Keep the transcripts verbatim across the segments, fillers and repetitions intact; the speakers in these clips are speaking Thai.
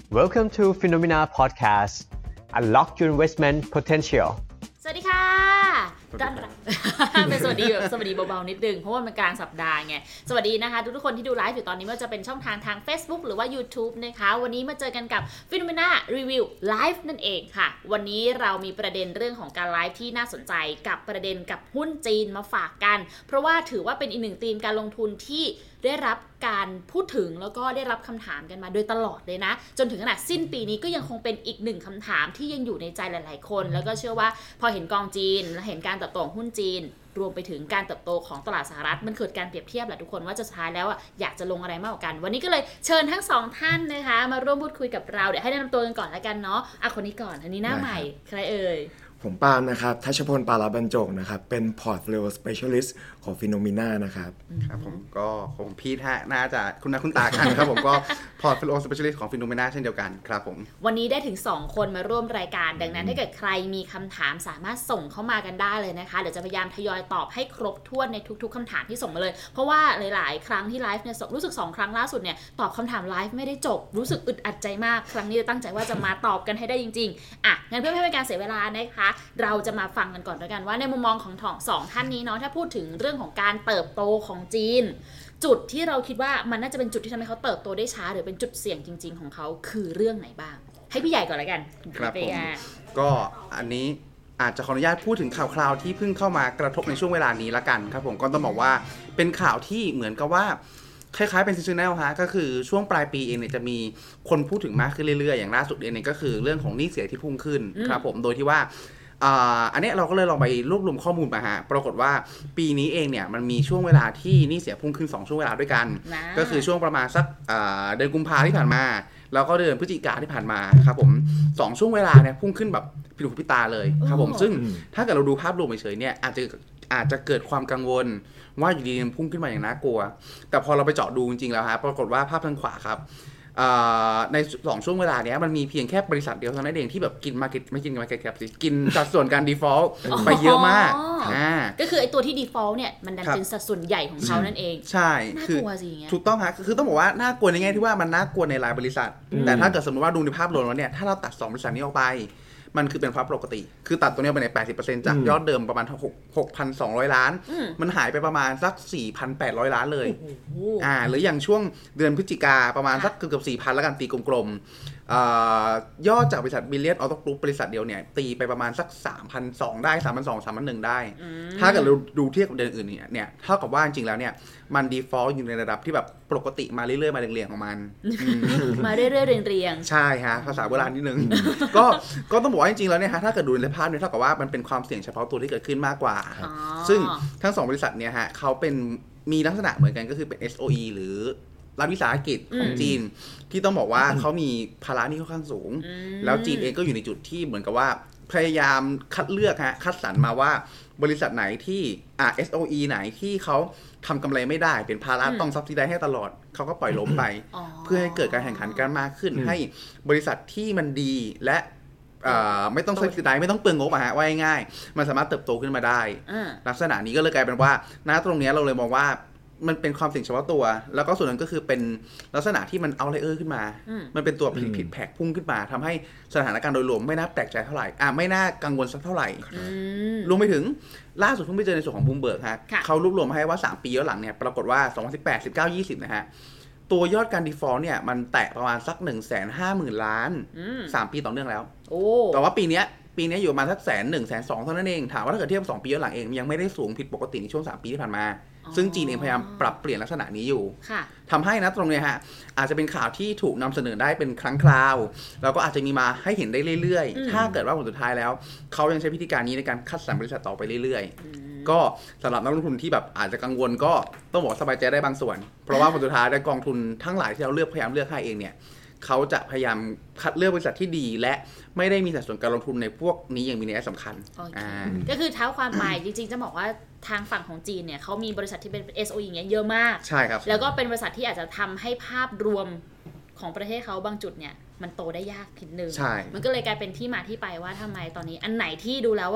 Welcome to Phenomena Podcast. Unlock your investment potential. สวัสดีค่ะด้านเป็นสวัสดีแบบสวัสดีเบาๆนิดนึงเพราะว่ามันกลางสัปดาห์ไงสวัสดีนะคะทุกๆคนที่ดูไลฟ์อยู่ตอนนี้ไม่ว่าจะเป็นช่องทางทาง Facebook หรือว่า YouTube นะคะวันนี้มาเจอกันกับ Phenomena Review Live นั่นเองค่ะวันนี้เรามีประเด็นเรื่องของการไลฟ์ที่น่าสนใจกับประเด็นกับหุ้นจีนมาฝากกันเพราะว่าถือว่าเป็นอีกหนึ่งธีมการลงทุนที่ได้รับการพูดถึงแล้วก็ได้รับคำถามกันมาโดยตลอดเลยนะจนถึงขนาดสิ้นปีนี้ก็ยังคงเป็นอีกหนึ่งคำถามที่ยังอยู่ในใจหลายๆคนแล้วก็เชื่อว่าพอเห็นกองจีนและเห็นการเติบโตของหุ้นจีนรวมไปถึงการเติบโตของตลาดสหรัฐมันเกิดการเปรียบเทียบแหละทุกคนว่าจะสุดท้ายแล้วอยากจะลงอะไรมากกว่ากันวันนี้ก็เลยเชิญทั้งสองท่านนะคะมาร่วมพูดคุยกับเราเดี๋ยวให้แนะนำตัวกันก่อนแล้วกันเนาะอ่ะคนนี้ก่อนอันนี้หน้าใหม่ใครเอ่ยผมปาล์มนะครับทัชพลปาลาบรรจงนะครับเป็น Portfolio Specialist ของ Phenomena นะครับครับผมก็คงพี่ฮะน่าจะคุณน้าคุณตากันครับผมก็ Portfolio Specialist ของ Phenomena เช่นเดียวกันครับผมวันนี้ได้ถึงสองคนมาร่วมรายการดังนั้นถ้าเกิดใครมีคำถามสามารถส่งเข้ามากันได้เลยนะคะเดี๋ยวจะพยายามทยอยตอบให้ครบถ้วนในทุกๆคำถามที่ส่งมาเลยเพราะว่าหลายๆครั้งที่ไลฟ์เนี่ยรู้สึกสองครั้งล่าสุดเนี่ยตอบคำถามไลฟ์ไม่ได้จบรู้สึกอึดอัดใจมากครั้งนี้ตั้งใจว่าจะมาตอบกันให้ได้จริงๆอ่ะงั้นเพื่อไม่ให้เป็นการเสียเวลานะคะเราจะมาฟังกันก่อนด้วยกันว่าในมุมมองของสองท่านนี้เนาะถ้าพูดถึงเรื่องของการเติบโตของจีนจุดที่เราคิดว่ามันน่าจะเป็นจุดที่ทำให้เขาเติบโตได้ช้าหรือเป็นจุดเสี่ยงจริงๆของเขาคือเรื่องไหนบ้างให้พี่ใหญ่ก่อนละกันครับผมก็อันนี้อาจจะขออนุญาตพูดถึงข่าวคราวที่เพิ่งเข้ามากระทบในช่วงเวลานี้ละกันครับผมก็ต้องบอกว่าเป็นข่าวที่เหมือนกับว่าคล้ายๆเป็นซีซันแนลฮะก็คือช่วงปลายปีเองเนี่ยจะมีคนพูดถึงมากขึ้นเรื่อยๆอย่างล่าสุดเองเนี่ยก็คือเรื่องของหนี้เสียที่พุ่งขึ้นครับผมโดยที่ว่าอันนี้เราก็เลยลองไปรวบรวมข้อมูลมาฮะปรากฏว่าปีนี้เองเนี่ยมันมีช่วงเวลาที่หนี้เสียพุ่งขึ้นสองช่วงเวลาด้วยกันก็คือช่วงประมาณสักเดือนกุมภาพันธ์ที่ผ่านมาแล้วก็เดือนพฤศจิกายนที่ผ่านมาครับผมสองช่วงเวลาเนี่ยพุ่งขึ้นแบบผิดหูผิดตาเลยครับผมซึ่งถ้าเกิดเราดูภาพรวมเฉยๆเนี่ยอาจจะอาจจะเกิดความกังวลว่าอยู่ดีๆพุ่งขึ้นมาอย่างน่ากลัวแต่พอเราไปเจาะดูจริงๆแล้วฮะปรากฏว่าภาพทางขวาครับในสองช่วงเวลาเนี้ยมันมีเพียงแค่บริษัทเดียวเท่านั้นเองที่แบบกิน market ไม่กิน market cap สิกินสัดส่วนการ default ไปเยอะมากอ่าก็คือไอ้ตัวที่ default เนี่ยมันดันเป็นสัดส่วนใหญ่ของเขานั่นเองใช่น่ากลัวสิอย่างเงี้ยถูกต้องฮะคือต้องบอกว่าน่ากลัวในแง่ที่ว่ามันน่ากลัวในรายบริษัทแต่ถ้าเกิดสมมติว่าดูในภาพรวมแล้วเนี่ยถ้าเราตัดสองบริษัทนี้ออกไปมันคือเป็นภาพปกติคือตัดตัวนี้ไปใน แปดสิบเปอร์เซ็นต์ จากยอดเดิมประมาณ หกพันสองร้อย ล้านมันหายไปประมาณสัก สี่พันแปดร้อย ล้านเลยอ่าหรืออย่างช่วงเดือนพฤศจิกาประมาณสักเกือบๆ สี่พัน แล้วกันตีกลมๆอ่ายอดจากบริษัท Billion Auto Group บริษัทเดียวเนี่ยตีไปประมาณสัก สามพันสองร้อย ได้ สามพันสองร้อย สามพันหนึ่งร้อย ได้ถ้าเกิดเราดูเทียบกับเดือนอื่นเนี่ยเนี่ยเท่ากับว่าจริงๆแล้วเนี่ยมัน default อยู่ในระดับที่แบบปกติมาเรื่อยๆมาเรียงๆของมันมาเรื่อยๆเรียงๆใช่ฮะภาษาโบราณนิดนึงก็ก็ต้องบอกว่าจริงๆแล้วเนี่ยฮะถ้าเกิดดูในภาพเนี่ยเท่ากับว่ามันเป็นความเสี่ยงเฉพาะตัวที่เกิดขึ้นมากกว่าซึ่งทั้งสองบริษัทเนี่ยฮะเขาเป็นมีลักษณะเหมือนกันก็คือเป็น เอส โอ อี หรือรัฐวิสาหกิจของจีนที่ต้องบอกว่าเขามีภาระหนี้ค่อนข้างสูงแล้วจีนเองก็อยู่ในจุดที่เหมือนกับว่าพยายามคัดเลือกฮะคัดสรรมาว่าบริษัทไหนที่อ่า เอส โอ อี ไหนที่เขาทำกำไรไม่ได้เป็นภาระต้องซับซิไดให้ตลอดเขาก็ปล่อยล้มไปเพื่อให้เกิดการแข่งขันกันมากขึ้นให้บริษัทที่มันดีและไม่ต้องซับซิไดไม่ต้องเปลืองงบอะฮะว่าง่ายๆมันสามารถเติบโตขึ้นมาได้ลักษณะนี้ก็เลยกลายเป็นว่าณตรงนี้เราเลยมองว่ามันเป็นความเสี่ยงเฉพาะตัวแล้วก็ส่วนนั้นก็คือเป็นลักษณะที่มันเอาไลเออร์ขึ้นมามันเป็นตัวผิดผิดแผกพุ่งขึ้นมาทำให้สถานการณ์โดยรวมไม่น่าแปลกใจเท่าไหร่อ่ะไม่น่ากังวลสักเท่าไหร่รวมไปถึงล่าสุดเพิ่งไปเจอในส่วนของบูมเบิร์กฮะเขารวบรวมให้ว่าสามปีย้อนหลังเนี่ยปรากฏว่าสองพันสิบแปด สิบเก้า ยี่สิบนะฮะตัวยอดการ default เนี่ยมันแตะประมาณสัก หนึ่งแสนห้าหมื่น ล้านสามปีต่อเนื่องแล้วแต่ว่าปีเนี้ยปีนี้อยู่ประมาณสักแสนหนึ่งแสนสองเท่านั้นเองถามว่าถ้าเกิดเทียบสองปีย้อนหลังเองยังไม่ได้สูงผิดปกติในช่วงสามปีที่ผ่านมาซึ่งจีนเองพยายามปรับเปลี่ยนลักษณะนี้อยู่ทำให้นะตรงนี้ฮะอาจจะเป็นข่าวที่ถูกนำเสนอได้เป็นครั้งคราวแล้วก็อาจจะมีมาให้เห็นได้เรื่อยๆถ้าเกิดว่าผลสุดท้ายแล้วเขายังใช้พิธีการนี้ในการคัดสรรบริษัทต่อไปเรื่อยๆก็สำหรับนักลงทุนที่แบบอาจจะกังวลก็ต้องบอกสบายใจได้บางส่วนเพราะว่าผลสุดท้ายในกองทุนทั้งหลายที่เราเลือกพยายามเลือกให้เองเนี่ยเขาจะพยายามคัดเลือกบริษัทที่ดีและไม่ได้มีสัดส่วนการลงทุนในพวกนี้อย่างมีนัยสำคัญก็คือเท้าความหมายจริงๆจะบอกว่าทางฝั่งของจีนเนี่ยเขามีบริษัทที่เป็น เอส โอ อี อย่างเงี้ยเยอะมากใช่ครับแล้วก็เป็นบริษัทที่อาจจะทำให้ภาพรวมของประเทศเขาบางจุดเนี่ยมันโตได้ยากนิดนึงมันก็เลยกลายเป็นที่มาที่ไปว่าทำไมตอนนี้อันไหนที่ดูแล้วว่า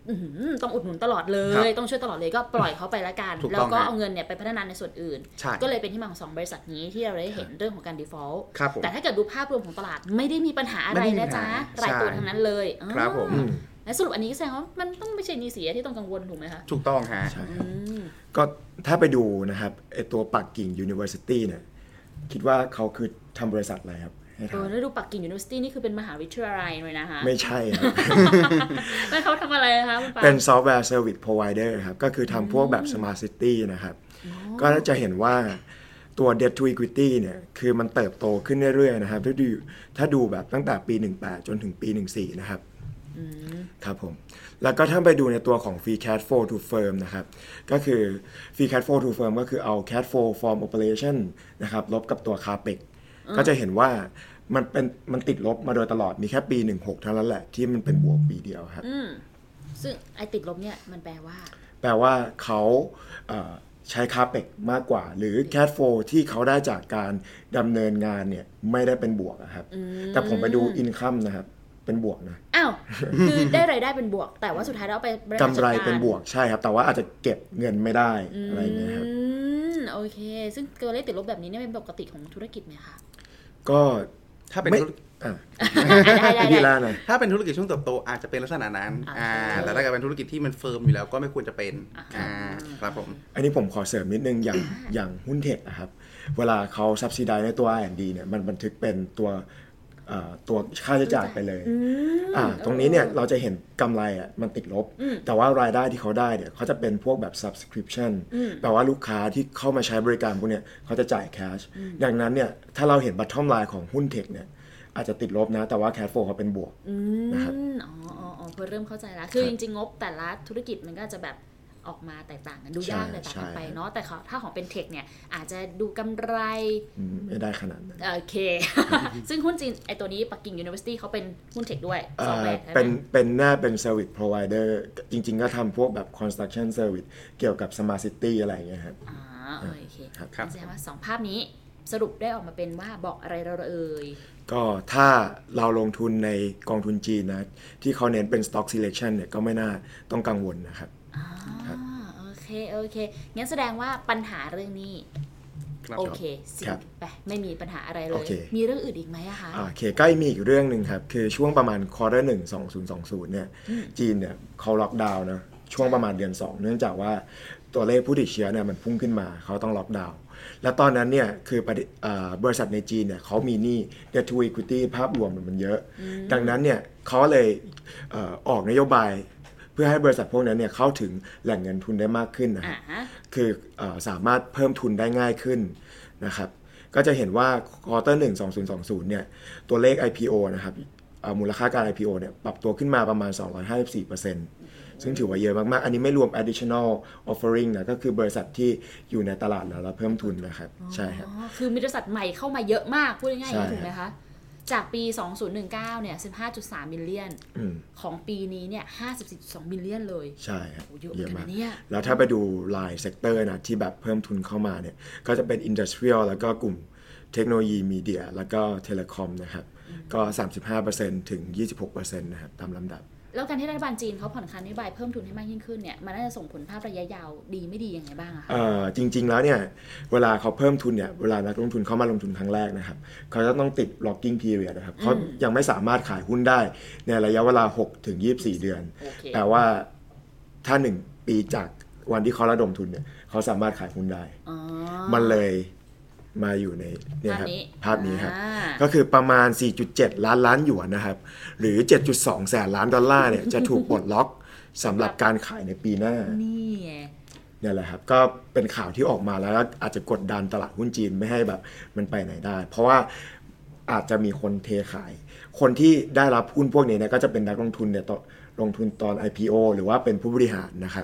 ต้องอุดหนุนตลอดเลยต้องช่วยตลอดเลยก็ปล่อยเขาไปละกันแล้วก็เอาเงินเนี่ยไปพัฒนาในส่วนอื่นก็เลยเป็นที่มาของสองบริษัทนี้ที่เราได้เห็นเรื่องของการ default แต่ถ้าเกิดดูภาพรวมของตลาดไม่ได้มีปัญหาอะไรนะจ๊ะรายตัวทั้งนั้นเลยครับผมและสรุปอันนี้แสดงว่ามันต้องไม่ใช่หนี้เสียที่ต้องกังวลถูกไหมคะถูกต้องฮะก็ถ้าไปดูนะครับไอตัวปักกิ่ง University เนี่ยคิดว่าเขาคือทำบริษัทอะไรครับเออแล้วดูปักกิ่ง University นี่คือเป็นมหาวิทยาลัยเลยนะคะไม่ใช่ครับแล้วเขาทำอะไรคะคุณปาเป็น Software Service Provider ครับก็คือทำพวกแบบ Smart City นะครับก็จะเห็นว่าตัว Debt to Equity เนี่ยคือมันเติบโตขึ้นเรื่อยๆนะครับถ้าดูถ้าดูแบบตั้งแต่ปีสิบแปดจนถึงปีสิบสี่นะครับครับผมแล้วก็ถ้าไปดูในตัวของ Free Cash Flow to Firm นะครับก็คือ Free Cash Flow to Firm ก็คือเอา Cash Flow from Operation นะครับลบกับตัว Capex ก็จะเห็นว่ามันเป็นมันติดลบมาโดยตลอดมีแค่ปีสิบหกเท่านั้นแหละที่มันเป็นบวกปีเดียวครับซึ่งไอ้ติดลบเนี่ยมันแปลว่าแปลว่าเขาใช้ Capex มากกว่าหรือ Cash Flow ที่เขาได้จากการดำเนินงานเนี่ยไม่ได้เป็นบวกครับแต่ผมไปดู Income นะครับเป็นบวกนะอ้าวคือได้รายได้เป็นบวกแต่ว่าสุดท้ายแล้วไปกำไรเป็นบวกใช่ครับแต่ว่าอาจจะเก็บเงินไม่ได้อะไรอย่างเงี้ยครับโอเคซึ่งตัวเลขติดลบแบบนี้เนี่ยเป็นปกติของธุรกิจไหมคะก็ถ้าเป็นอ่าได้ได้ได้ถ้าเป็นธุรกิจช่วงเติบโตอาจจะเป็นลักษณะนั้นอ่าแต่ถ้าเกิดเป็นธุรกิจที่มันเฟิร์มอยู่แล้วก็ไม่ควรจะเป็นอ่าครับผมอันนี้ผมขอเสริมนิดนึงอย่างอย่างหุ้นเทคนะครับเวลาเขา subsidize ในตัว อาร์ แอนด์ ดี เนี่ยมันบันทึกเป็นตัวตัวค่าใช้จ่ายไปเลยอ่าตรงนี้เนี่ยเราจะเห็นกำไรอ่ะมันติดลบแต่ว่ารายได้ที่เขาได้เนี่ยเขาจะเป็นพวกแบบ subscription แปลว่าลูกค้าที่เข้ามาใช้บริการพวกเนี้ยเขาจะจ่าย cash ดังนั้นเนี่ยถ้าเราเห็น bottom line ของหุ้นเทคเนี่ยอาจจะติดลบนะแต่ว่า cash flow เขาเป็นบวกนะครับอ๋ออ๋อเพิ่งเริ่มเข้าใจแล้วคือจริงๆงบแต่ละธุรกิจมันก็จะแบบออกมาแตกต่างกันดูยากแตกต่างกันไปเนาะแต่ถ้าของเป็นเทคเนี่ยอาจจะดูกำไรไม่ได้ขนาดนั้นโอเค ซึ่งหุ้นจีนไอตัวนี้ปักกิ่ง University เขาเป็นหุ้นเทคด้วยซอฟต์แวร์เป็นเป็นหน้าเป็น Service Provider จริงๆก็ทำพวกแบบ Construction Service เกี่ยวกับ Smart City อะไรอย่างเงี้ยครับอ๋อโอเคครับแสดงว่าสองภาพนี้สรุปได้ออกมาเป็นว่าบอกอะไรเราเอ่ยก็ถ้าเราลงทุนในกองทุนจีนนะที่เขาเน้นเป็น Stock Selection เนี่ยก็ไม่น่าต้องกังวลนะครับโอเคโอเคงั้นแสดงว่าปัญหาเรื่องนี้โอเคสิไปไม่มีปัญหาอะไรเลยมีเรื่องอื่นอีกไหมอะคะโอเคก็มีอีกเรื่องนึงครับคือช่วงประมาณควอเตอร์หนึ่งสองพันยี่สิบเนี่ยจีนเนี่ยเขาล็อกดาวน์นะช่วงประมาณเดือนสองเนื่องจากว่าตัวเลขผู้ติดเชื้อเนี่ยมันพุ่งขึ้นมาเขาต้องล็อกดาวน์แล้วตอนนั้นเนี่ยคือบริษัทในจีนเนี่ยเขามีหนี้ debt to equity ภาพรวมมันเยอะดังนั้นเนี่ยเขาเลยออกนโยบายเพื่อให้บริษัทพวกนั้นเนี่ยเข้าถึงแหล่งเงินทุนได้มากขึ้นนะ uh-huh. คือเอ่อสามารถเพิ่มทุนได้ง่ายขึ้นนะครับก็จะเห็นว่าควอเตอร์หนึ่งสองพันยี่สิบเนี่ยตัวเลข ไอ พี โอ นะครับมูลค่าการ ไอ พี โอ เนี่ยปรับตัวขึ้นมาประมาณ สองร้อยห้าสิบสี่เปอร์เซ็นต์ ซึ่งถือว่าเยอะมากๆอันนี้ไม่รวม additional offering นะก็คือบริษัทที่อยู่ในตลาดแล้วเราเพิ่มทุนนะครับใช่ครับคือมีบริษัทใหม่เข้ามาเยอะมากพูดง่ายๆถูกไหมคะจากปีสองพันสิบเก้าเนี่ย สิบห้าจุดสาม บิลเลียนของปีนี้เนี่ย ห้าสิบสี่จุดสอง บิลเลียนเลยใช่ครับเยอะมากแล้วถ้าไปดูรายเซกเตอร์นะที่แบบเพิ่มทุนเข้ามาเนี่ยก็จะเป็น Industrial แล้วก็กลุ่มเทคโนโลยีมีเดียแล้วก็เทเลคอมนะครับก็ สามสิบห้าเปอร์เซ็นต์ ถึง ยี่สิบหกเปอร์เซ็นต์ นะครับตามลำดับแล้วการที่รัฐบาลจีนเขาผ่อนคลายนโยบายเพิ่มทุนให้มากยิ่งขึ้นเนี่ยมันน่าจะส่งผลภาพระยะยาวดีไม่ดียังไงบ้างอะคะเอ่อจริงๆแล้วเนี่ยเวลาเขาเพิ่มทุนเนี่ยเวลานักลงทุนเข้ามาลงทุนครั้งแรกนะครับเขาจะต้องติด locking period นะครับเขายังไม่สามารถขายหุ้นได้ในระยะเวลา หกถึงยี่สิบสี่ เดือนแต่ว่าถ้าหนึ่งปีจากวันที่เขาระดมทุนเนี่ยเขาสามารถขายหุ้นได้มันเลยมาอยู่ในเนี่ยครับภาพนี้ครับก็คือประมาณ สี่จุดเจ็ด ล้านล้านหยวนนะครับหรือ เจ็ดจุดสอง แสนล้านดอลลาร์เนี่ยจะถูกปลดล็อกสำหรับการขายในปีหน้านี่เนี่ยแหละครับก็เป็นข่าวที่ออกมาแล้วอาจจะกดดันตลาดหุ้นจีนไม่ให้แบบมันไปไหนได้เพราะว่าอาจจะมีคนเทขายคนที่ได้รับหุ้นพวกนี้เนี่ยก็จะเป็นนักลงทุนเนี่ยลงทุนตอน ไอ พี โอ หรือว่าเป็นผู้บริหารนะครับ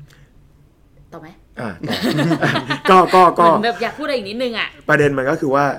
ต่อไหมอ่าก็ก็ก็แบบอยากพูดอะไรอีกนิดนึงอ่ะประเด็นมันก็คือว่า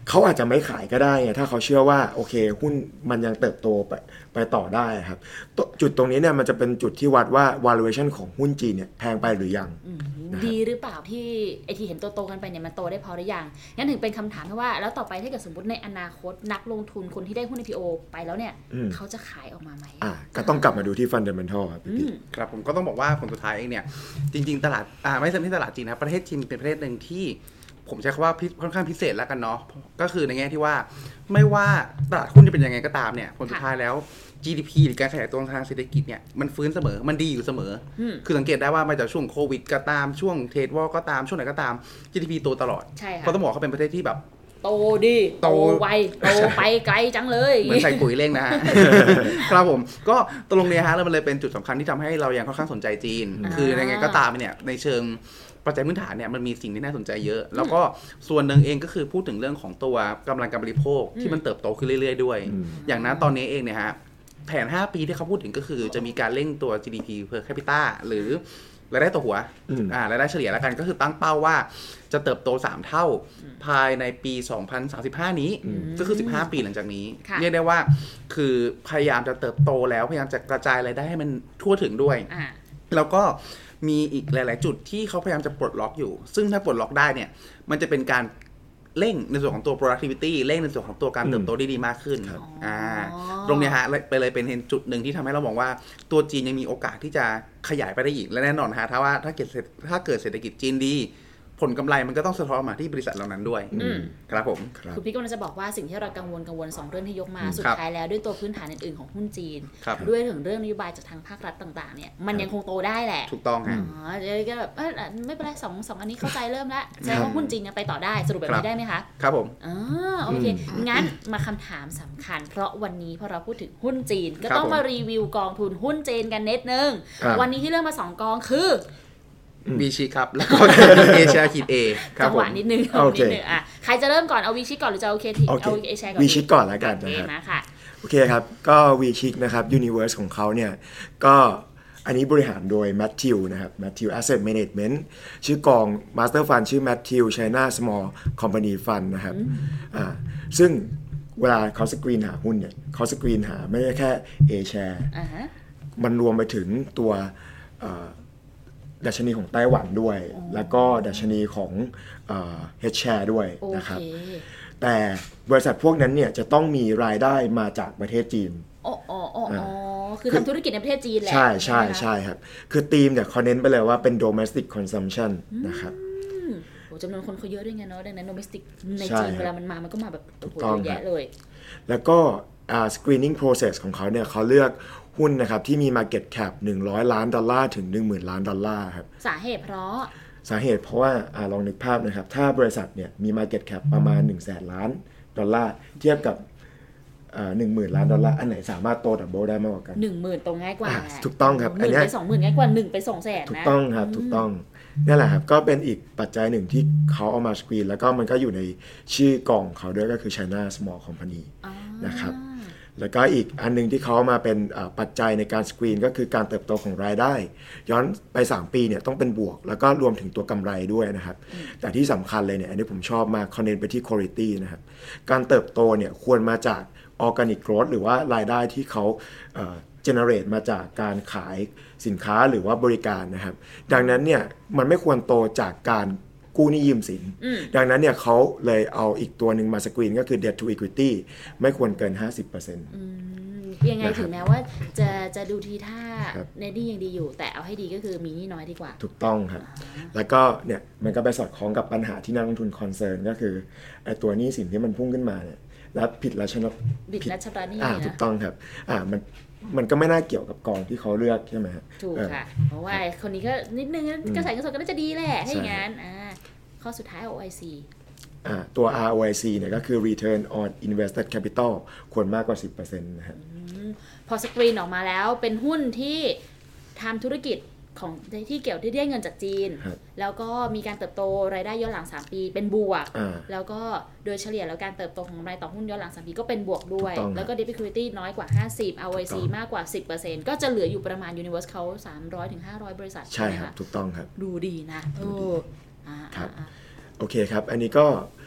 เขาอาจจะไม่ขายก็ได้ไงถ้าเขาเชื่อว่าโอเคหุ้นมันยังเติบโตไปไปต่อได้ครับจุดตรงนี้เนี่ยมันจะเป็นจุดที่วัดว่า valuation ของหุ้นจีนเนี่ยแพงไปหรือยังดีหรือเปล่าที่ไอที่เห็นโตๆกันไปเนี่ยมันโตได้พอหรือยังงั้นถึงเป็นคำถามที่ว่าแล้วต่อไปถ้าเกิดสมมติในอนาคตนักลงทุนคนที่ได้หุ้น ไอ พี โอ ไปแล้วเนี่ยเขาจะขายออกมาไหมอ่ะก็ต้องกลับมาดูที่ fundamental ครับพี่ครับผมก็ต้องบอกว่าผลสุดท้ายเองเนี่ยจริงๆตลาดอ่าไม่ใช่ที่ตลาดจีนนะประเทศจีนเป็นประเทศนึงที่ผมใช้คำว่าค่อนข้างพิเศษแล้วกันเนาะก็คือในแง่ที่ว่าไม่ว่าตลาดหุ้นจะเป็นยังไงก็ตามเนี่ยผลสุดท้ายแล้ว จี ดี พี หรือการขยายตัวทางเศรษฐกิจเนี่ยมันฟื้นเสมอมันดีอยู่เสมอคือสังเกตได้ว่ามาจากช่วงโควิดก็ตามช่วงเทรดวอร์ก็ตามช่วงไหนก็ตาม จี ดี พี โตตลอดเพราะต้องบอกเขาเป็นประเทศที่แบบโตดีโตไวโตไปไกลจังเลยเหมือนใส่ปุ๋ยเร่งนะฮะ ครับผมก็ตรงนี้ฮะแล้วมันเลยเป็นจุดสำคัญที่ทำให้เรายังค่อนข้างสนใจจีนคือยังไงก็ตามเนี่ยในเชิงปัจจัยพื้นฐานเนี่ยมันมีสิ่งที่น่าสนใจเยอะแล้วก็ส่วนหนึ่งเองก็คือพูดถึงเรื่องของตัวกำลังการบริโภคที่มันเติบโตขึ้นเรื่อยๆด้วยอย่างนั้นตอนนี้เองเนี่ยฮะแผนห้าปีที่เขาพูดถึงก็คือจะมีการเร่งตัว จี ดี พี per capita หรือรายได้ต่อหัวอ่ารายได้เฉลี่ยแล้วกันก็คือตั้งเป้าว่าจะเติบโตสามเท่าภายในปีสองพันสามสิบห้านี้ก็คือสิบห้าปีหลังจากนี้เรียกได้ว่าคือพยายามจะเติบโตแล้วพยายามจะกระจายรายได้ให้มันทั่วถึงด้วยแล้วก็มีอีกหลายๆจุดที่เขาพยายามจะปลดล็อกอยู่ซึ่งถ้าปลดล็อกได้เนี่ยมันจะเป็นการเร่งในส่วนของตัว productivity เร่งในส่วนของตัวการเติบโตได้ดีมากขึ้นอ่าตรงนี้ฮะไปเลยเป็นจุดหนึ่งที่ทำให้เรามองว่าตัวจีนยังมีโอกาสที่จะขยายไปได้อีกและแน่นอนฮะถ้าว่าถ้าเกิดถ้าเกิดเศรษฐกิจจีนดีผลกำไรมันก็ต้องสะท้อนมาที่บริษัทเหล่านั้นด้วยครับผมคุณพี่กำลังจะบอกว่าสิ่งที่เรากังวลกังวลสองเรื่องที่ยกมาสุดท้ายแล้วด้วยตัวพื้นฐานอื่นๆของหุ้นจีนด้วยถึงเรื่องนโยบายจากทางภาครัฐต่างๆเนี่ยมันยังคงโตได้แหละถูกต้องฮะอ๋อเดี๋ยวก็แบบไม่เป็นไรสองสองอันนี้เข้าใจเริ่มแล้วแสดงว่าหุ้นจีนยังไปต่อได้สรุปแบบนี้ได้ไหมคะครับผมอ๋อโอเคงั้นมาคำถามสำคัญเพราะวันนี้พอเราพูดถึงหุ้นจีนก็ต้องมารีวิวกองทุนหุ้นจีนกันนิดนึงวันนี้ที่เลือกมาสองกองคือวีชิครับแล้วก็เอเชียขีด A ครับผมจังหวะนิดนึงนิดนึงอ่ะใครจะเริ่มก่อนเอาวีชิก่อนหรือจะเอาเคทีเอาเอเชียก่อนวีชิก่อนแล้วกันนะครับโอเคครับก็วีชินะครับยูนิเวอร์สของเขาเนี่ยก็อันนี้บริหารโดยแมทธิวนะครับแมทธิว Asset Management ชื่อกอง Master Fund ชื่อแมทธิว China Small Company Fund นะครับอ่าซึ่งเวลาเขาสกรีนหาหุ้นเนี่ยเขาสกรีนหาไม่ใช่แค่ A share มันรวมไปถึงตัวดัชนีของไต้หวันด้วยแล้วก็ดัชนีของเอ่อ H share ด้วยนะครับแต่บริษัทพวกนั้นเนี่ยจะต้องมีรายได้มาจากประเทศจีนอ๋ออ๋ออ๋อคือทำธุรกิจในประเทศจีนแหละใช่ใช่ใช่ครับคือธีมเนี่ยเขาเน้นไปเลยว่าเป็น domestic consumption นะครับโอ้จำนวนคนเขาเยอะด้วยไงเนาะดังนั้น domestic ในจีนเวลามันมามันก็มาแบบโอ้โหเยอะแยะเลยแล้วก็อ่า screening process ของเขาเนี่ยเขาเลือกหุ้นนะครับที่มี market cap หนึ่งร้อยล้านดอลลาร์ถึง หนึ่งหมื่นล้านดอลลาร์ครับสาเหตุเพราะสาเหตุเพราะว่าอ่าลองนึกภาพนะครับถ้าบริษัทเนี่ยมี market cap ประมาณ หนึ่งแสนล้านดอลลาร์เทียบกับอ่า หนึ่งหมื่นล้านดอลลาร์อันไหนสามารถโตดับเบิลได้มากกว่ากันหนึ่งหมื่น โตง่ายกว่าถูกต้องครับอันนี้หนึ่งไปสองหมื่นง่ายกว่าหนึ่งไปสองแสนนะถูกต้องครับถูกต้องนั่นแหละครับก็เป็นอีกปัจจัยหนึ่งที่เขาเอามาสกรีนแล้วก็มันก็อยู่ในชื่อกองเขาด้วยก็คือ China Small Company นะครับแล้วก็อีกอันนึงที่เขามาเป็นปัจจัยในการสกรีนก็คือการเติบโตของรายได้ย้อนไปสามปีเนี่ยต้องเป็นบวกแล้วก็รวมถึงตัวกำไรด้วยนะครับแต่ที่สำคัญเลยเนี่ยอันนี้ผมชอบมากเขาเน้นไปที่ quality นะครับการเติบโตเนี่ยควรมาจาก organic growth หรือว่ารายได้ที่เขาเอ่อ generate มาจากการขายสินค้าหรือว่าบริการนะครับดังนั้นเนี่ยมันไม่ควรโตจากการกู้หนี้ยืมสินดังนั้นเนี่ยเขาเลยเอาอีกตัวหนึ่งมาสกรีนก็คือ debt to equity ไม่ควรเกิน ห้าสิบเปอร์เซ็นต์อืมยังไงถึงแม้ว่าจะจะดูทีท่าเนดี้ยังดีอยู่แต่เอาให้ดีก็คือมีหนี้น้อยดีกว่าถูกต้องครับแล้วก็เนี่ยมันก็ไปสอดคล้องกับปัญหาที่นักลงทุนคอนเซิร์นก็คือไอ้ตัวหนี้สินที่มันพุ่งขึ้นมาเนี่ยแล้วผิดราชนผิดราชบัณฑิตอ่าถูกต้องครับอ่ามันมันก็ไม่น่าเกี่ยวกับกองที่เขาเลือกใช่ไหมฮะถูกค่ะเพราะว่าคนนี้ก็นิดนึงกระแสเงินสดก็น่าจะดีแหละถ้าอย่างนั้นอ่าข้อสุดท้าย โอ ไอ ซีอ่าตัว อาร์ โอ ไอ ซี เนี่ยก็คือ return on invested capital ควรมากกว่า สิบเปอร์เซ็นต์ นะฮะพอสกรีนออกมาแล้วเป็นหุ้นที่ทำธุรกิจของที่เกี่ยวที่ได้เงินจากจีนแล้วก็มีการเติบโตรายได้ย้อนหลังสามปีเป็นบวกแล้วก็โดยเฉลี่ยแล้วการเติบโตของกำไรต่อหุ้นย้อนหลังสามปีก็เป็นบวกด้วยแล้วก็ debt equity น้อยกว่าห้าสิบ อาร์ โอ ไอ ซี มากกว่า สิบเปอร์เซ็นต์ ก็จะเหลืออยู่ประมาณ universe เขา สามร้อยถึงห้าร้อย บริษัทใช่ครับถูกต้องครับดูดีนะเออครับโอเคครับอันนี้ก็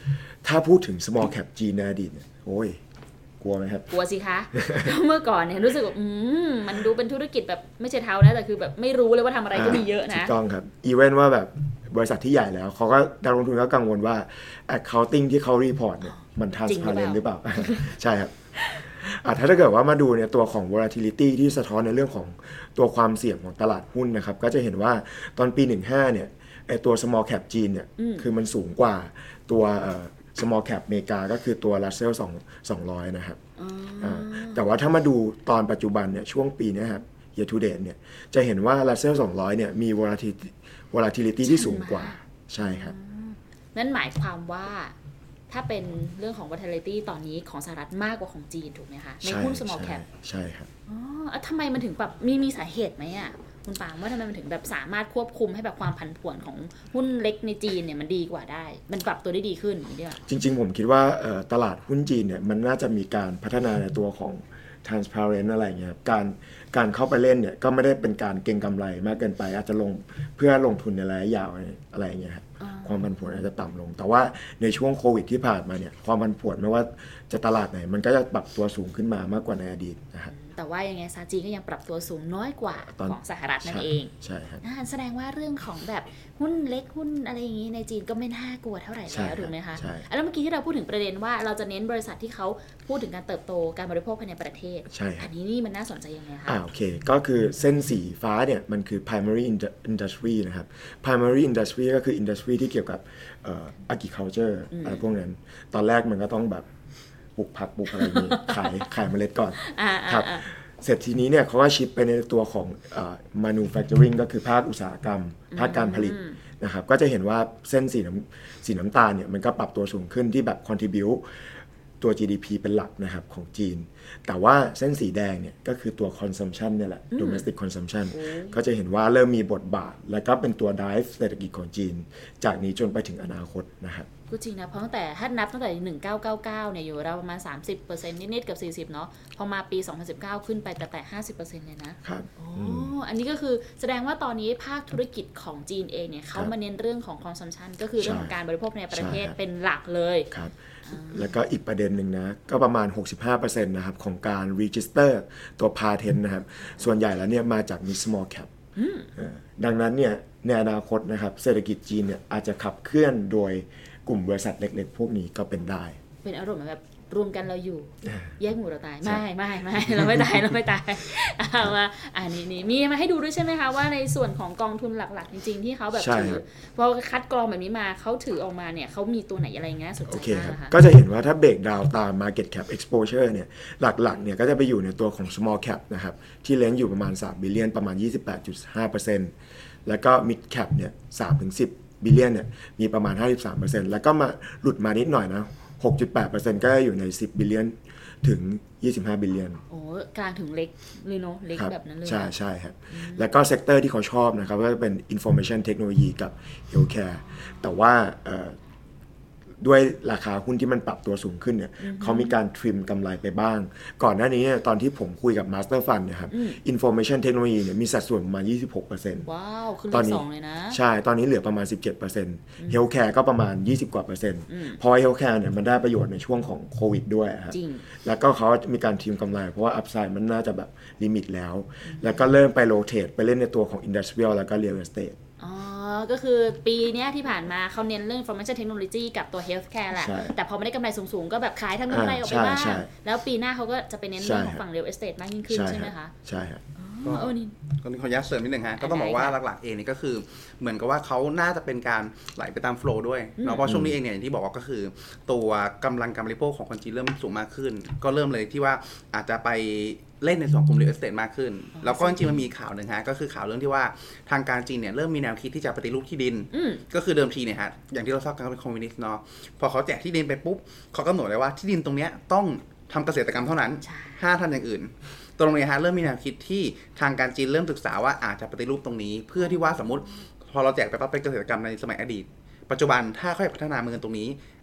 ถ้าพูดถึง small cap จีนในอดีตเนี่ยโอ้ยกลัวไหมครับกลัวสิคะ เมื่อก่อนเนี่ยรู้สึกว่าอืมมันดูเป็นธุรกิจแบบไม่ใช่เท้านะแต่คือแบบไม่รู้เลยว่าทำอะไรก็มีเยอะนะถูกต้องครับอีเวนต์ว่าแบบบริษัทที่ใหญ่แล้วเขาก็นักลงทุนก็กังวลว่า accounting ที่เขารีพอร์ตเนี่ยมัน transparent หรือเปล่า ใช่ครับถ้าถ้าเกิดว่ามาดูเนี่ยตัวของ volatility ที่สะท้อนในเรื่องของตัวความเสี่ยงของตลาดหุ้นนะครับก็จะเห็นว่าตอนปีสิบห้าเนี่ยไอตัว small cap จีนเนี่ยคือมันสูงกว่าตัว small cap อเมริกาก็คือตัว Russell สองร้อยนะครับแต่ว่าถ้ามาดูตอนปัจจุบันเนี่ยช่วงปีนี้ครับ year to date เนี่ยจะเห็นว่า Russell สองร้อยเนี่ยมี volatility volatility ที่สูงกว่าใช่ครับนั่นหมายความว่าถ้าเป็นเรื่องของ volatility ตอนนี้ของสหรัฐมากกว่าของจีนถูกไหมคะในหุ้น small cap ใช่ครับอ๋อทำไมมันถึงแบบมีมีสาเหตุไหมอ่ะคุณปางว่าทำไมมันถึงแบบสามารถควบคุมให้แบบความผันผวนของหุ้นเล็กในจีนเนี่ยมันดีกว่าได้มันปรับตัวได้ดีขึ้นอย่างนี้จริงๆผมคิดว่าตลาดหุ้นจีนเนี่ยมันน่าจะมีการพัฒนาในตัวของ transparent อะไรเงี้ยการการเข้าไปเล่นเนี่ยก็ไม่ได้เป็นการเก็งกำไรมากเกินไปอาจจะลงเพื่อลงทุนในระยะยาวอะไรเงี้ยครับความผันผวนอาจจะต่ำลงแต่ว่าในช่วงโควิดที่ผ่านมาเนี่ยความผันผวนไม่ว่าจะตลาดไหนมันก็จะปรับตัวสูงขึ้นมามากกว่าในอดีตนะครับแต่ว่ายังไงซาจีก็ยังปรับตัวสูงน้อยกว่าของสหรัฐนั่นเองใช่ครับแสดงว่าเรื่องของแบบหุ้นเล็กหุ้นอะไรอย่างนี้ในจีนก็ไม่น่ากลัวเท่าไหร่แล้วถูกไหมคะแล้วเมื่อกี้ที่เราพูดถึงประเด็นว่าเราจะเน้นบริษัทที่เขาพูดถึงการเติบโตการบริโภคภายในประเทศอันนี้นี่มันน่าสนใจยังไงคะอ่าโอเคก็คือเส้นสีฟ้าเนี่ยมันคือ primary industry นะครับ primary industry ก็คือ industry ที่เกี่ยวกับเอ่อ agriculture อะไรพวกนั้นตอนแรกมันก็ต้องแบบปลูกผักปลูกอะไรนี้ขายขายเมล็ดก่อนครับเสร็จทีนี้เนี่ยเขาก็ชิปไปในตัวของเอ่อ manufacturing ก็คือภาคอุตสาหกรรมภาคการผลิตนะครับก็จะเห็นว่าเส้นสีน้ำสีน้ำตาลเนี่ยมันก็ปรับตัวสูงขึ้นที่แบบ contribute ตัว จี ดี พี เป็นหลักนะครับของจีนแต่ว่าเส้นสีแดงเนี่ยก็คือตัว consumption เนี่ยแหละ domestic consumption ก็จะเห็นว่าเริ่มมีบทบาทและก็เป็นตัว drive เศรษฐกิจของจีนจากนี้จนไปถึงอนาคตนะครับก็จริงนะเพราะตั้งแต่ถ้านับตั้งแต่หนึ่งพันเก้าร้อยเก้าสิบเก้าเนี่ยอยู่ราวประมาณ สามสิบเปอร์เซ็นต์ นิดๆกับสี่สิบเนาะพอมาปีสองพันสิบเก้าขึ้นไปแต่แต่ ห้าสิบเปอร์เซ็นต์ เลยนะครับอ๋ออันนี้ก็คือแสดงว่าตอนนี้ภาคธุรกิจของจีนเองเนี่ยเขามาเน้นเรื่องของ consumption ก็คือเรื่องของการบริโภคในประเทศเป็นหลักเลยครับแล้วก็อีกประเด็นหนึ่งนะก็ประมาณ หกสิบห้าเปอร์เซ็นต์ นะครับของการ register ตัว patent นะครับส่วนใหญ่แล้วเนี่ยมาจาก mid small cap ดังนั้นเนี่ยในอนาคตนะครับเศรษฐกิจจีนเนี่ยอาจจะขับเคลื่อนโดยกลุ่มบริษัทเล็กๆพวกนี้ก็เป็นได้เป็นอารมณ์แบบรวมกันเราอยู่แยกหมู่เราตายไม่ไม่ไม่เราไม่ตายเราไม่ตายเอามาอันนี้นี่มีมาให้ดูด้วยใช่ไหมคะว่าในส่วนของกองทุนหลักๆจริงๆที่เขาแบบถือพอคัดกรองแบบนี้มาเขาถือออกมาเนี่ยเขามีตัวไหนอะไรเงี้ยสนใจมากค่ะก็จะเห็นว่าถ้าเบรกดาวตาม market cap exposure เนี่ยหลักๆเนี่ยก็จะไปอยู่ในตัวของ small cap นะครับที่เล้งอยู่ประมาณสามบิลเลียนประมาณ ยี่สิบแปดจุดห้าเปอร์เซ็นต์ แล้วก็ mid cap เนี่ยสามถึงสิบบิลเลียนเนี่ยมีประมาณ ห้าสิบสามเปอร์เซ็นต์ แล้วก็มาหลุดมานิดหน่อยนะ หกจุดแปดเปอร์เซ็นต์ ก็อยู่ในสิบบิลเลียนถึงยี่สิบห้าบิลเลียนโอ้กลางถึงเล็กเลยเนาะเล็กแบบนั้นเลยใช่ใช่ครับแล้วก็เซกเตอร์ที่เขาชอบนะครับก็จะเป็น information technology กับ healthcare แต่ว่าด้วยราคาหุ้นที่มันปรับตัวสูงขึ้นเนี่ยเขามีการทริมกำไรไปบ้างก่อนหน้านี้เนี่ยตอนที่ผมคุยกับ Master Fund เนี่ยครับ Information Technology เนี่ยมีสัดส่วนประมาณ ยี่สิบหกเปอร์เซ็นต์ว้าวขึ้นไปสองเลยนะใช่ตอนนี้เหลือประมาณ สิบเจ็ดเปอร์เซ็นต์ Healthcare ก็ประมาณยี่สิบกว่าเปอร์เซ็นต์เพราะ Healthcare เนี่ยมันได้ประโยชน์ในช่วงของโควิดด้วยครับแล้วก็เขามีการทริมกำไรเพราะว่า Upside มันน่าจะแบบลิมิตแล้วแล้วก็เริ่มไปโรเตทไปเล่นในตัวของ Industrial แล้วก็ Real Estate อ๋อก็คือปีนี้ที่ผ่านมาเขาเน้นเรื่อง information technology กับตัว healthcare แหละแต่พอไม่ได้กำไรสูงๆก็แบบขายทั้งกำไรออกไปบ้างแล้วปีหน้าเขาก็จะไปเน้นเรื่องของฝั่ง real estate มากยิ่งขึ้นใช่ไหมคะใช่ครับอ๋อนี่ก็ขออนุญาตเสริมนิดนึงฮะก็ต้องบอกว่าหลักๆเองนี่ก็คือเหมือนกับว่าเขาน่าจะเป็นการไหลไปตามโฟลว์ด้วยเนาะเพราะช่วงนี้เองเนี่ยอย่างที่บอกว่าก็คือตัวกำลังการบริโภคของคนจีนเริ่มสูงมากขึ้นก็เริ่มเลยที่ว่าอาจจะไปเล่นในส่วนกลุ่ม real estate มากขึ้นแล้วก็จริงๆมันมีข่าวหนึ่งฮะก็คือข่าวเรื่องที่ว่าทางการจีนเนี่ยเริ่มมีแนวคิดที่จะปฏิรูปที่ดินก็คือเดิมทีเนี่ยฮะอย่างที่เราทราบกันเขาเป็นคอมมิวนิสต์เนาะพอเขาแจกที่ดินไปปุ๊บเขากำหนดเลยว่าที่ดินตรงเนี้ยต้องทำเกษตรกรรมเท่านั้นห้ามทำอย่างอื่นตรงนี้ฮะเริ่มมีแนวคิดที่ทางการจีนเริ่มศึกษาว่าอาจจะปฏิรูปตรงนี้เพื่อที่ว่าสมมติพอเราแจกไปปั๊บเป็นเกษตรกรรมในสมัยอดีตปัจจุบันถ้าเขาอยากพัฒนาเมืองตรงนี้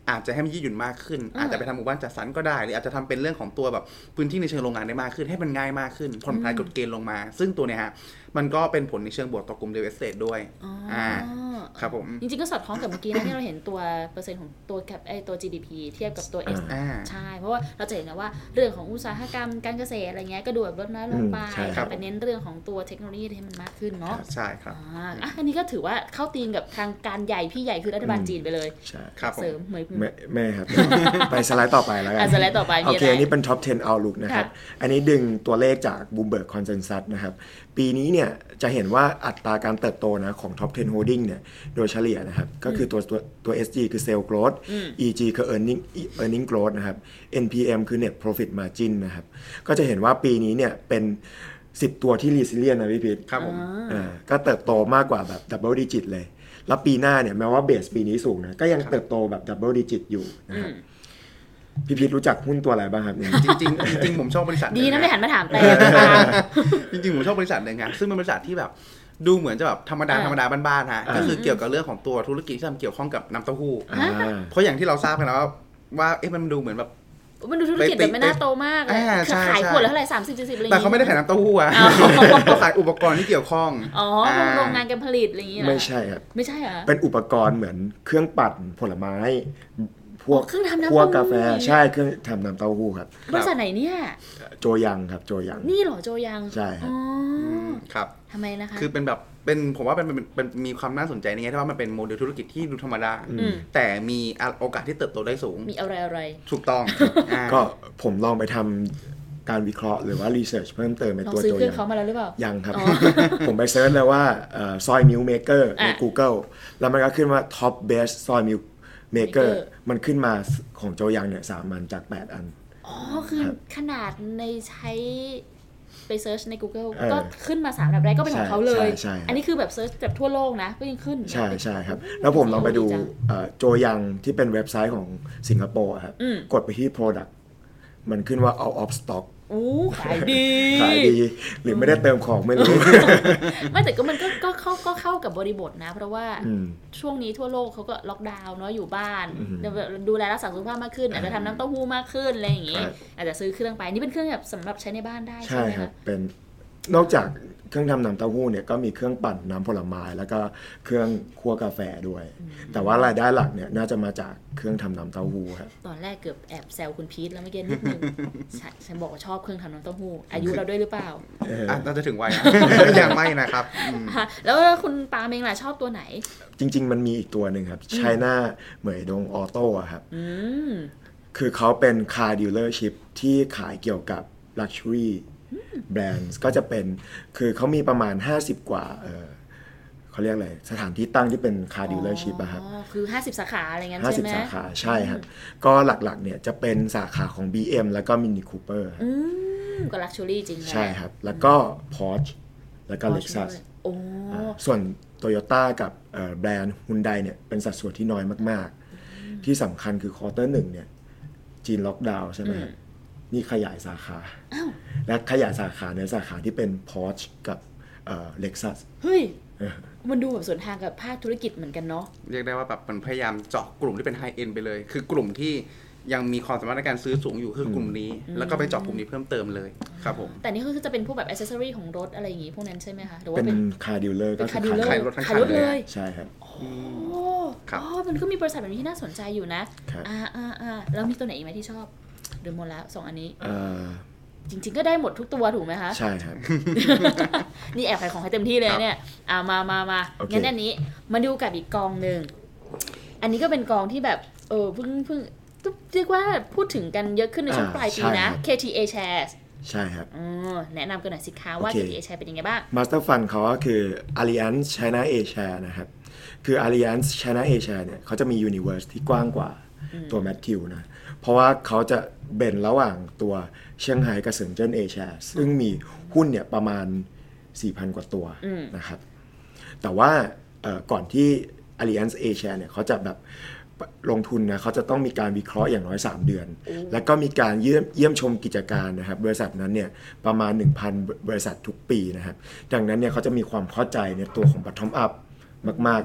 อาจจะให้มันยืดหยุ่นมากขึ้นอาจจะไปทำหมู่บ้านจัดสรรก็ได้หรืออาจจะทำเป็นเรื่องของตัวแบบพื้นที่ในเชิงโรงงานได้มากขึ้นให้มันง่ายมากขึ้นผ่อนคลายกฎเกณฑ์ลงมาซึ่งตัวเนี้ยฮะมันก็เป็นผลในเชิงบวกต่อกลุ่ม real estate ด้วยอ่าครับผมจริงๆก็สอดคล้องกับเมื่อกี้นะที่เราเห็นตัวเปอร์เซ็นต์ของตัวกับไอตัว จี ดี พี เทียบกับตัว S ใช่เพราะว่าเราจะเห็นนะว่าเรื่องของอุตสาหกรรมการเกษตรอะไรเงี้ยก็ดูแบบลดน้อยลงไปไปเน้นเรื่องของตัวเทคโนโลยีให้มันมากขึ้นเนาะใช่ครับอ่ะอันนี้ก็ถือว่าเข้าธีมกับทางการใหญ่พี่ใหญ่คือรัฐบาลจีนไปเลยใช่เสริมเหมยไม่ไม่ครับไปสไลด์ต่อไปแล้วกันสไลด์ต่อไปโอเคอันนี้เป็น ท็อป สิบ Outlook นะครับอันนี้ดึงตัวเลขจาก Bloomberg Consensus นะครับปีนี้เนี่ยจะเห็นว่าอัตราการเติบโตนะของ ท็อป สิบ Holding เนี่ยโดยเฉลี่ยนะครับก็คือตัวตัวตัว เอส จี คือ Sales Growth อี จี คือ Earning Earning Growth นะครับ เอ็น พี เอ็ม คือ Net Profit Margin นะครับก็จะเห็นว่าปีนี้เนี่ยเป็นสิบตัวที่ resilient นะพี่พีทครับผมอ่าก็เติบโตมากกว่าแบบ double digit เลยแล้วปีหน้าเนี่ยแม้ว่าเบสปีนี้สูงนะก็ยังเติบโตแบบ double digit อยู่นะครับพี่พีทรู้จักหุ้นตัวอะไรบ้างครับเนี่ยจริงๆจริงๆผมชอบบริษัทดีนะไม่หันมาถามแต่จริงๆผมชอบบริษัทนึงครับซึ่งเป็นบริษัทที่แบบดูเหมือนจะแบบธรรมดาธรรมดาบ้านๆฮะก็คือเกี่ยวกับเรื่องของตัวธุรกิจที่ทำเกี่ยวข้องกับน้ำเต้าหู้เพราะอย่างที่เราทราบกันแล้วว่าเอ๊ะมันดูเหมือนแบบมันดูธุรกิจแบบไม่น่าโตมากเลยขายขวดละเท่าไหร่สามสิบ สี่สิบอะไรแต่เขาไม่ได้ขายน้ำเต้าหู้อ่ะเขาขายอุปกรณ์ที่เกี่ยวข้องอ๋อโรงงานการผลิตอะไรอย่างเงี้ยไม่ใช่ครับไม่ใช่เหรอเป็นอุปกรณ์เหมือนเครื่องปั่นผลไม้พวกเครื่องทำน้ำพวกกาแฟใช่เครื่องทำน้ำเต้าหู้ครับบริษัทไหนเนี่ยโจยังครับโจยังนี่เหรอโจยังใช่ครับครับทำไมนะคะคือเป็นแบบเป็นผมว่าเป็นเป็นมีความน่าสนใจในแง่ที่ว่ามันเป็นโมเดลธุรกิจที่ดูธรรมดาแต่มีโอกาสที่เติบโตได้สูงมีอะไรอะไรถูกต้องก็ผมลองไปทำการวิเคราะห์หรือว่ารีเสิร์ชเพิ่มเติมในตัวโจยังซื้อเครื่องเขามาแล้วหรือเปล่ายังครับผมไปเซิร์ชเลยว่าซอยมิลค์เมเกอร์ใน Google แล้วมันก็ขึ้นว่า Top Best Soy Milk Maker มันขึ้นมาของโจยังเนี่ยสามอันจากแปดอันอ๋อคือขนาดในใช้ไปเซิร์ชใน Google ก็ขึ้นมาสามอันดับแรกก็เป็นของเขาเลยอันนี้คือแบบเซิร์ชแบบทั่วโลกนะก็ยังขึ้นใช่ใช่ครับแล้วผมลองไปดูโจยังที่เป็นเว็บไซต์ของสิงคโปร์ครับกดไปที่ Product มันขึ้นว่า out of stock โอ้ขายดีขายดีหรือไม่ได้เติมของไม่รู้ไม่แต่ก็มันก็ก็เข้าก็เข้ากับบริบทนะเพราะว่าช่วงนี้ทั่วโลกเขาก็ล็อกดาวน์เนาะอยู่บ้านดูแลรักษาสุขภาพมากขึ้นอาจจะทำน้ำเต้าหู้มากขึ้นอะไรอย่างงี้อาจจะซื้อเครื่องไปนี่เป็นเครื่องแบบสำหรับใช้ในบ้านได้ใช่ไหมคะเป็นนอกจากเครื่องทำน้ำเต้าหู้เนี่ยก็มีเครื่องปั่นน้ำผลไม้แล้วก็เครื่องคั่วกาแฟด้วยแต่ว่ารายได้หลักเนี่ยน่าจะมาจากเครื่องทำน้ำเต้าหู้ครับตอนแรกเกือบแอบแซวคุณพีทแล้วเมื่อกี้นิดนึงฉันบอกว่าชอบเครื่องทำน้ำเต้าหู้อายุเราด้วยหรือเปล่าน่าจะถึงวัยยังไม่นะครับแล้วคุณปาเมงล่ะชอบตัวไหนจริงๆมันมีอีกตัวหนึ่งครับไชน่าเหมยดงออโต้ครับคือเขาเป็นคาร์ดีลเลอร์ชิพที่ขายเกี่ยวกับลักชัวรี่แบรนด์ก็จะเป็นคือเขามีประมาณห้าสิบกว่าเออเขาเรียกอะไรสถานที่ตั้งที่เป็นคาร์ดีลเลอร์ชิพอะครับอ๋อคือห้าสิบสาขาอะไรเงี้ยใช่ไหมห้าสิบสาขาใช่ครับก็หลักๆเนี่ยจะเป็นสาขาของ บี เอ็ม แล้วก็ Mini Cooper อืมก็ลักชัวรี่จริงใช่ครับแล้วก็ Porsche แล้วก็ Lexus โอ้ส่วน Toyota กับแบรนด์ Hyundai เนี่ยเป็นสัดส่วนที่น้อยมากๆที่สำคัญคือควอเตอร์หนึ่งเนี่ยจีนล็อกดาวน์ใช่ไหมนี่ขยายสาขาและขยายสาขาในสาขาที่เป็น Porsche กับเอ่อ Lexus เฮ้ยมันดูแบบสวนทางกับภาคธุรกิจเหมือนกันเนาะเรียกได้ว่าแบบมันพยายามเจาะกลุ่มที่เป็นไฮเอ็นด์ไปเลยคือกลุ่มที่ยังมีความสามารถในการซื้อสูงอยู่คือกลุ่มนี้แล้วก็ไปเจาะกลุ่มนี้เพิ่มเติมเลยครับผมแต่นี่คือจะเป็นพวกแบบ accessory ของรถอะไรอย่างงี้พวกนั้นใช่ไหมคะหรือว่าเป็น car dealer ก็คือขายรถขายรถเลยใช่ครับอ๋อมันก็มีบริษัทแบบนี้ที่น่าสนใจอยู่นะอ่าๆๆแล้วมีตัวไหนอีกไหมที่ชอบเดินหมดแล้วสองอันนี้จริงๆก็ได้หมดทุกตัวถูกไหมคะใช่ครับนี่แอบขายของให้เต็มที่เลยเนี่ยอ่ามามามางั้นอันนี้มาดูกับอีกกองหนึ่งอันนี้ก็เป็นกองที่แบบเออเพิ่งเพิ่งเรียกว่าพูดถึงกันเยอะขึ้นในช่วงปลายปีนะ เค ที เอ Shares ใช่ครับแนะนำกันหน่อยสิคะว่า เค ที เอ Share เป็นยังไงบ้าง Master Fund เขาก็คือ Allianz China A Share นะครับคือ Allianz China A Share เนี่ยเขาจะมี universe ที่กว้างกว่าตัว Matthew นะเพราะว่าเขาจะเบนระหว่างตัวเซี่ยงไฮ้กับเซินเจิ้น A Share ซึ่งมีหุ้นเนี่ยประมาณ สี่พัน กว่าตัวนะครับแต่ว่าก่อนที่ Allianz A Share เนี่ยเขาจะแบบลงทุนนะเขาจะต้องมีการวิเคราะห์อย่างน้อยสามเดือนแล้วก็มีการเยี่ยมเยี่ยมชมกิจการนะครับบริษัทนั้นเนี่ยประมาณ หนึ่งพัน บริษัททุกปีนะครับดังนั้นเนี่ยเขาจะมีความเข้าใจในตัวของ bottom up มากๆเลย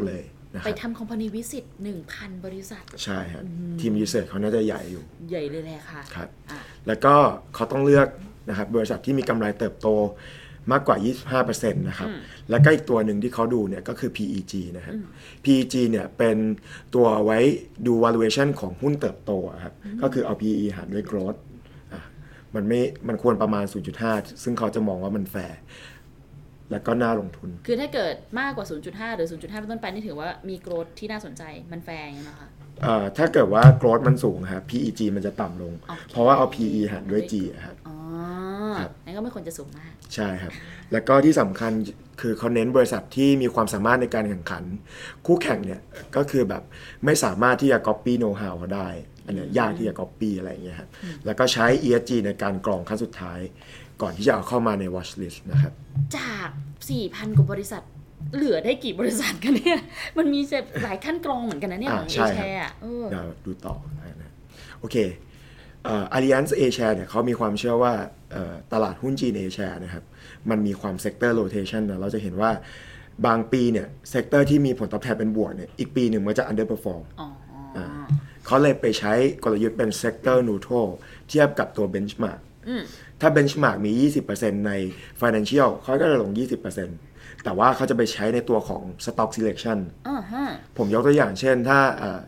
นะครับไปทำ company visit หนึ่งพัน บริษัทใช่ครับทีม research เขาน่าจะใหญ่อยู่ใหญ่เลยแหละค่ะครับแล้วก็เขาต้องเลือกนะครับบริษัทที่มีกำไรเติบโตมากกว่า ยี่สิบห้าเปอร์เซ็นต์ นะครับแล้วก็อีกตัวหนึ่งที่เขาดูเนี่ยก็คือ พี อี จี นะครับ พี อี จี เนี่ยเป็นตัวไว้ดู valuation ของหุ้นเติบโตครับก็คือเอา พี อี หารด้วย growth อ่ะมันไม่มันควรประมาณ ศูนย์จุดห้า ซึ่งเขาจะมองว่ามันแฟร์แล้วก็น่าลงทุนคือถ้าเกิดมากกว่า ศูนย์จุดห้า หรือ ศูนย์จุดห้า เป็นต้นไปนี่ถือว่ามี growth ที่น่าสนใจมันแฟร์อย่างนี้เหรอคะเอ่อถ้าเกิดว่า growth มันสูงครับ พี อี จี มันจะต่ำลง okay. เพราะว่าเอา พี อี หารด้วย G ครับอ๋องั้นก็ไม่ควรจะสูงมากใช่ครับแล้วก็ที่สำคัญคือเขาเน้นบริษัทที่มีความสามารถในการแข่งขันคู่แข่งเนี่ยก็คือแบบไม่สามารถที่จะ copy know how เขาได้อันนี้ยากที่จะ copy อะไรอย่างเงี้ยครับแล้วก็ใช้ อี เอส จี ในการกรองขั้นสุดท้ายก่อนที่จะเอาเข้ามาใน watch list นะครับจาก สี่พัน กว่าบริษัทเหลือได้กี่บริษัทกันเนี่ยมันมีหลายขั้นกรองเหมือนกันนะเนี่ยของ A-share อ่ะเดี๋ยวดูต่อนะโอเคเอ่อ Allianz A-share เนี่ยเขามีความเชื่อว่าตลาดหุ้นจีน A-share นะครับมันมีความ sector rotation นะเราจะเห็นว่าบางปีเนี่ย sector ที่มีผลตอบแทนเป็นบวกเนี่ยอีกปีหนึ่งมันจะ underperform อ๋อเขาเลยไปใช้กลยุทธ์เป็น sector neutral เทียบกับตัว benchmark ถ้า benchmark มี ยี่สิบเปอร์เซ็นต์ ใน financial เขาก็จะลง ยี่สิบเปอร์เซ็นต์ แต่ว่าเขาจะไปใช้ในตัวของ stock selection ผมยกตัวอย่างเช่นถ้า